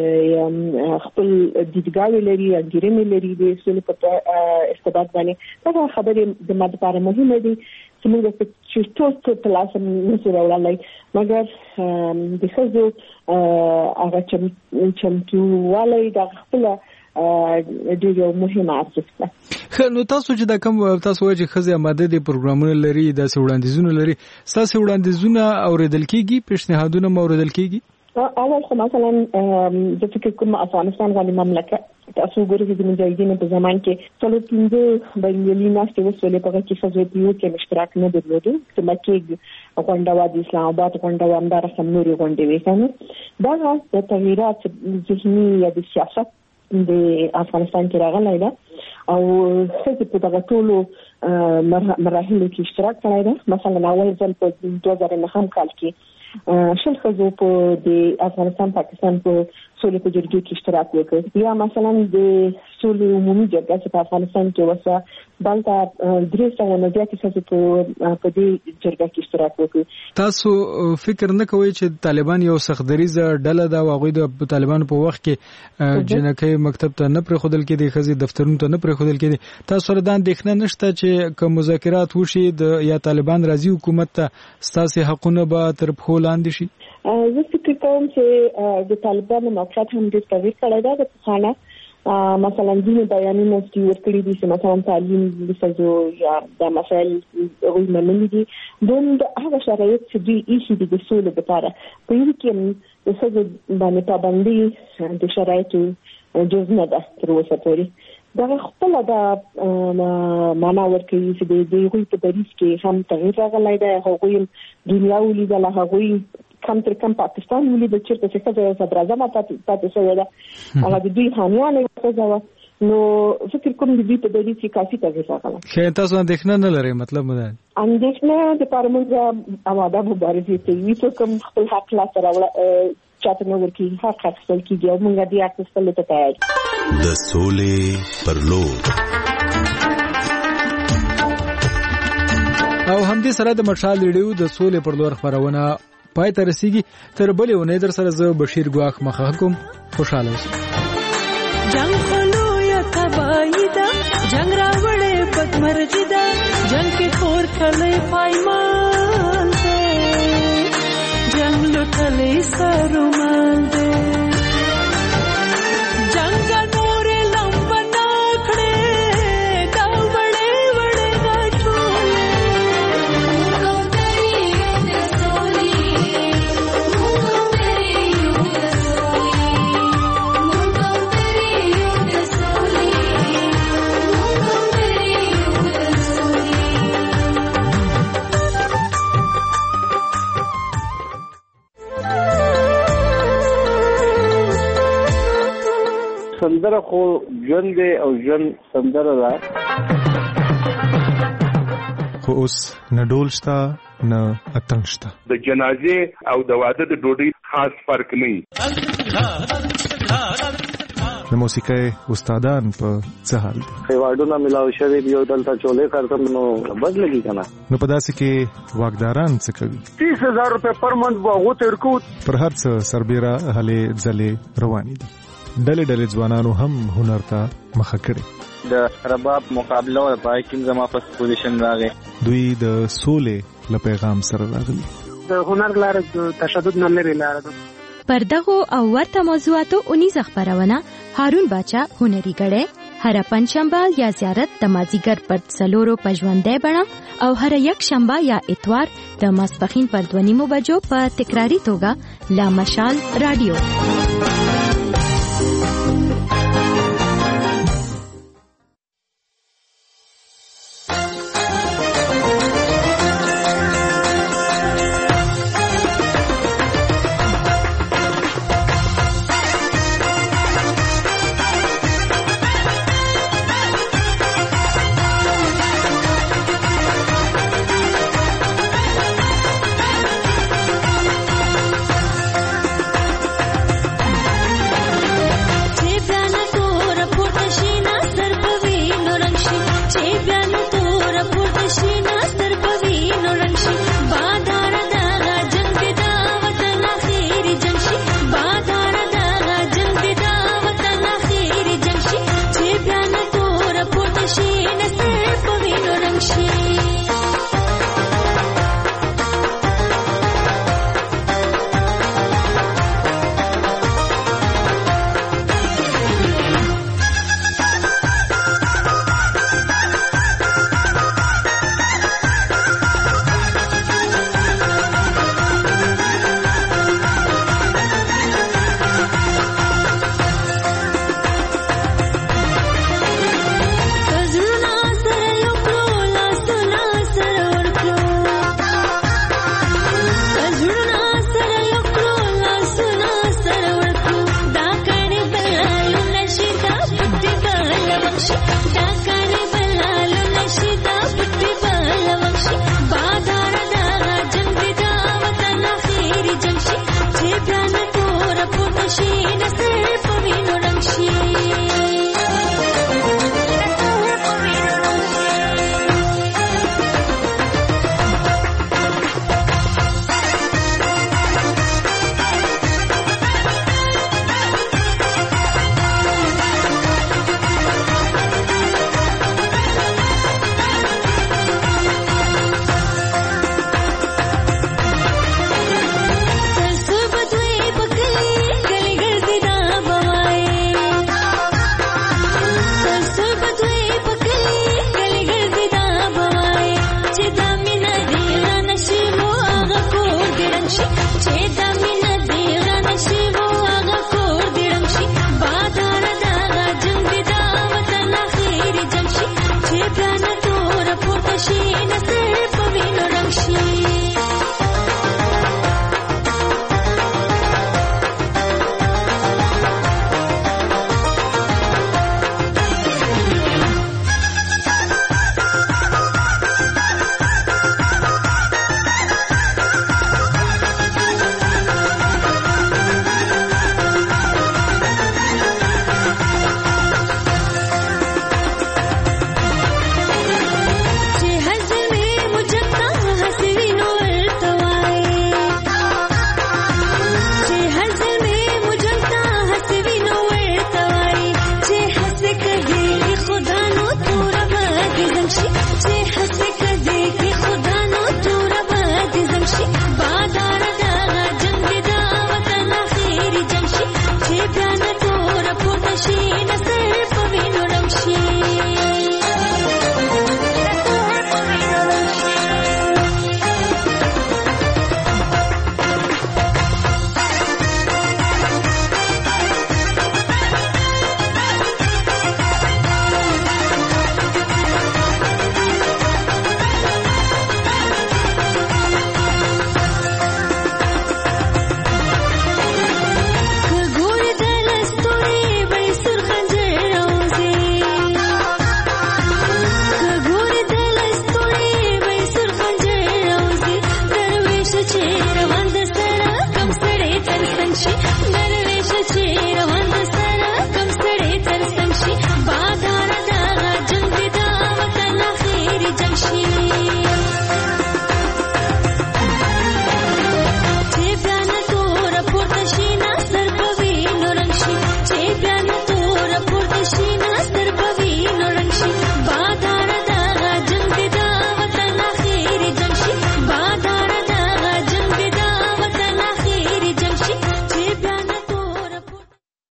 خپل دیدګاوې لري انګیرنې لري د سولې په ارتباط باندې دا خبرې د ماده لپاره مهمه دي چې موږ چې ټول په لاس نشو راوړلای مګر د ښځو هغه چمتووالی د خپل ډیره مهمه اساسه. نو تاسو چې دا کوم تاسو وایي چې خزه آماده دي پروګرامونه لري د وړاندیزونه لري تاسو وړاندیزونه اوریدل کیږي پیشنهادونه اوریدل کیږي؟ اول خو مثلا د فکر کوم افغانستان غوښتل مملکت تاسو ګورئ چې د مجاهدینو په زمان کې څلور 15 بینالمللي ناستې وسولې په کې څه ځای کې اشتراک نه درلود چې مکه غونډه د اسلام آباد غونډه همدار سم نوري غونډې وې دا د تغیرات ذهني یا د سیاست د افغانستان کې راغلی ده او څه په دغه ټولو مراحلو کې اشتراک کړی ده. مثلا اول ځل په 2009 کال کې شل ښځو په د افغانستان پاکستان په سولې په جرګې کې اشتراک وکړ یا مثلا د سولې عمومي جرګه چې په افغانستان کې وسه دلته 390 ښځو په دې جرګه کې اشتراک وکړ. تاسو فکر نه کوئ چې طالبان یو سختدریزه ډله ده او هغوی د طالبانو په وخت کې جنکۍ مکتب ته نه پرېښودل کېدی ښځې دفترونو ته نه پرېښودل کېدی تاسو سره دا اندېښنه نشته چې که مذاکرات وشي یا طالبان راځي حکومت ته ستاسې حقونه به تر پښو لاندې شي؟ زه فکر کوم چې د طالبانو موقعیت هم ډېر تغییر کړی دی د پخوانه مثلا ځینې بیانونه چې ورکړي دي چې مثلا تعلیم د ښځو یا دا مسایل هغوی منلي دي دوی هغه شرایط چې دوی ایښي دي د سولې لپاره په یوه کې د ښځو باندې پابندي د شرایطو جز نه ده تر اوسه پورې دا خپل د معنا ورکوي چې د هغوی په دریځ کې هم تغییر راغلی دی هغوی دنیا ولیدله هغوی کم تر کم پاکستان ولیدل چېرته چې ښځه صدراعظمه پاتې شوې ده هغه د دوی حامیانه ښځه وه نو فکر کوم د دوی په دریځ کې کافي تغییر راغلی. ښه تاسو اندېښنه نه لرئ مطلب مو دا اندېښنه دپاره موږ آماده مبارزې کوي څوک هم خپل حق لاسته راوړه چاته نه ورکېږي حق اخیستل کېږي او موږ دې اخیستلو ته تیار د سولې پر لور. او همدې سره د مشال ریډیو د سولې پر لور خبرونه پای ته رسیږي. تر بلې اونۍ در سره زه بشیر ګواخ مخه کوم. خوشاله اوسئ. جنگ خلو یا تباہی دا جنگ راوړې بدمرغي دا جنگ کې خور کله پایمان دې جنگ لټلې سرومان دې جنگ نور لمبنا سندره خو ژوند دی او ژوند سندره ده. خو اوس نه ډول شته نه اتنګ شته. د جنازې او د واده د ډوډۍ خاص فرق نه وي. د موسیقۍ استادان په څه حال دي؟ ایوارډونه ملاو شوي یو دلته چولې کارتم نو بدلږي کنه. نو په داسې کې واکداران څه کوي؟ 30,000 روپے پر منث وغو ترکو پر هر څه سربېره هلې ځلې روانې دي. ډلې ځوانانو هم هنر ته مخه کړي. د رباب مقابله او پای کې زما په پوزیشن راغی. دوی د سولې له پیغام سره راغلي. د هنر لاره د تشدد نه لري لاره ده. پر دغه او ورته موضوعاتو اونیزه خبرونه هارون باچا هنري غړې هر پنځشنبه یا زیارت د مازیګر پر څلورو پژوندې بڼه او هر یک شنبه یا اتوار د ماسپخین پر 2:30 بجو په تکراری توګه لا مشال رادیو.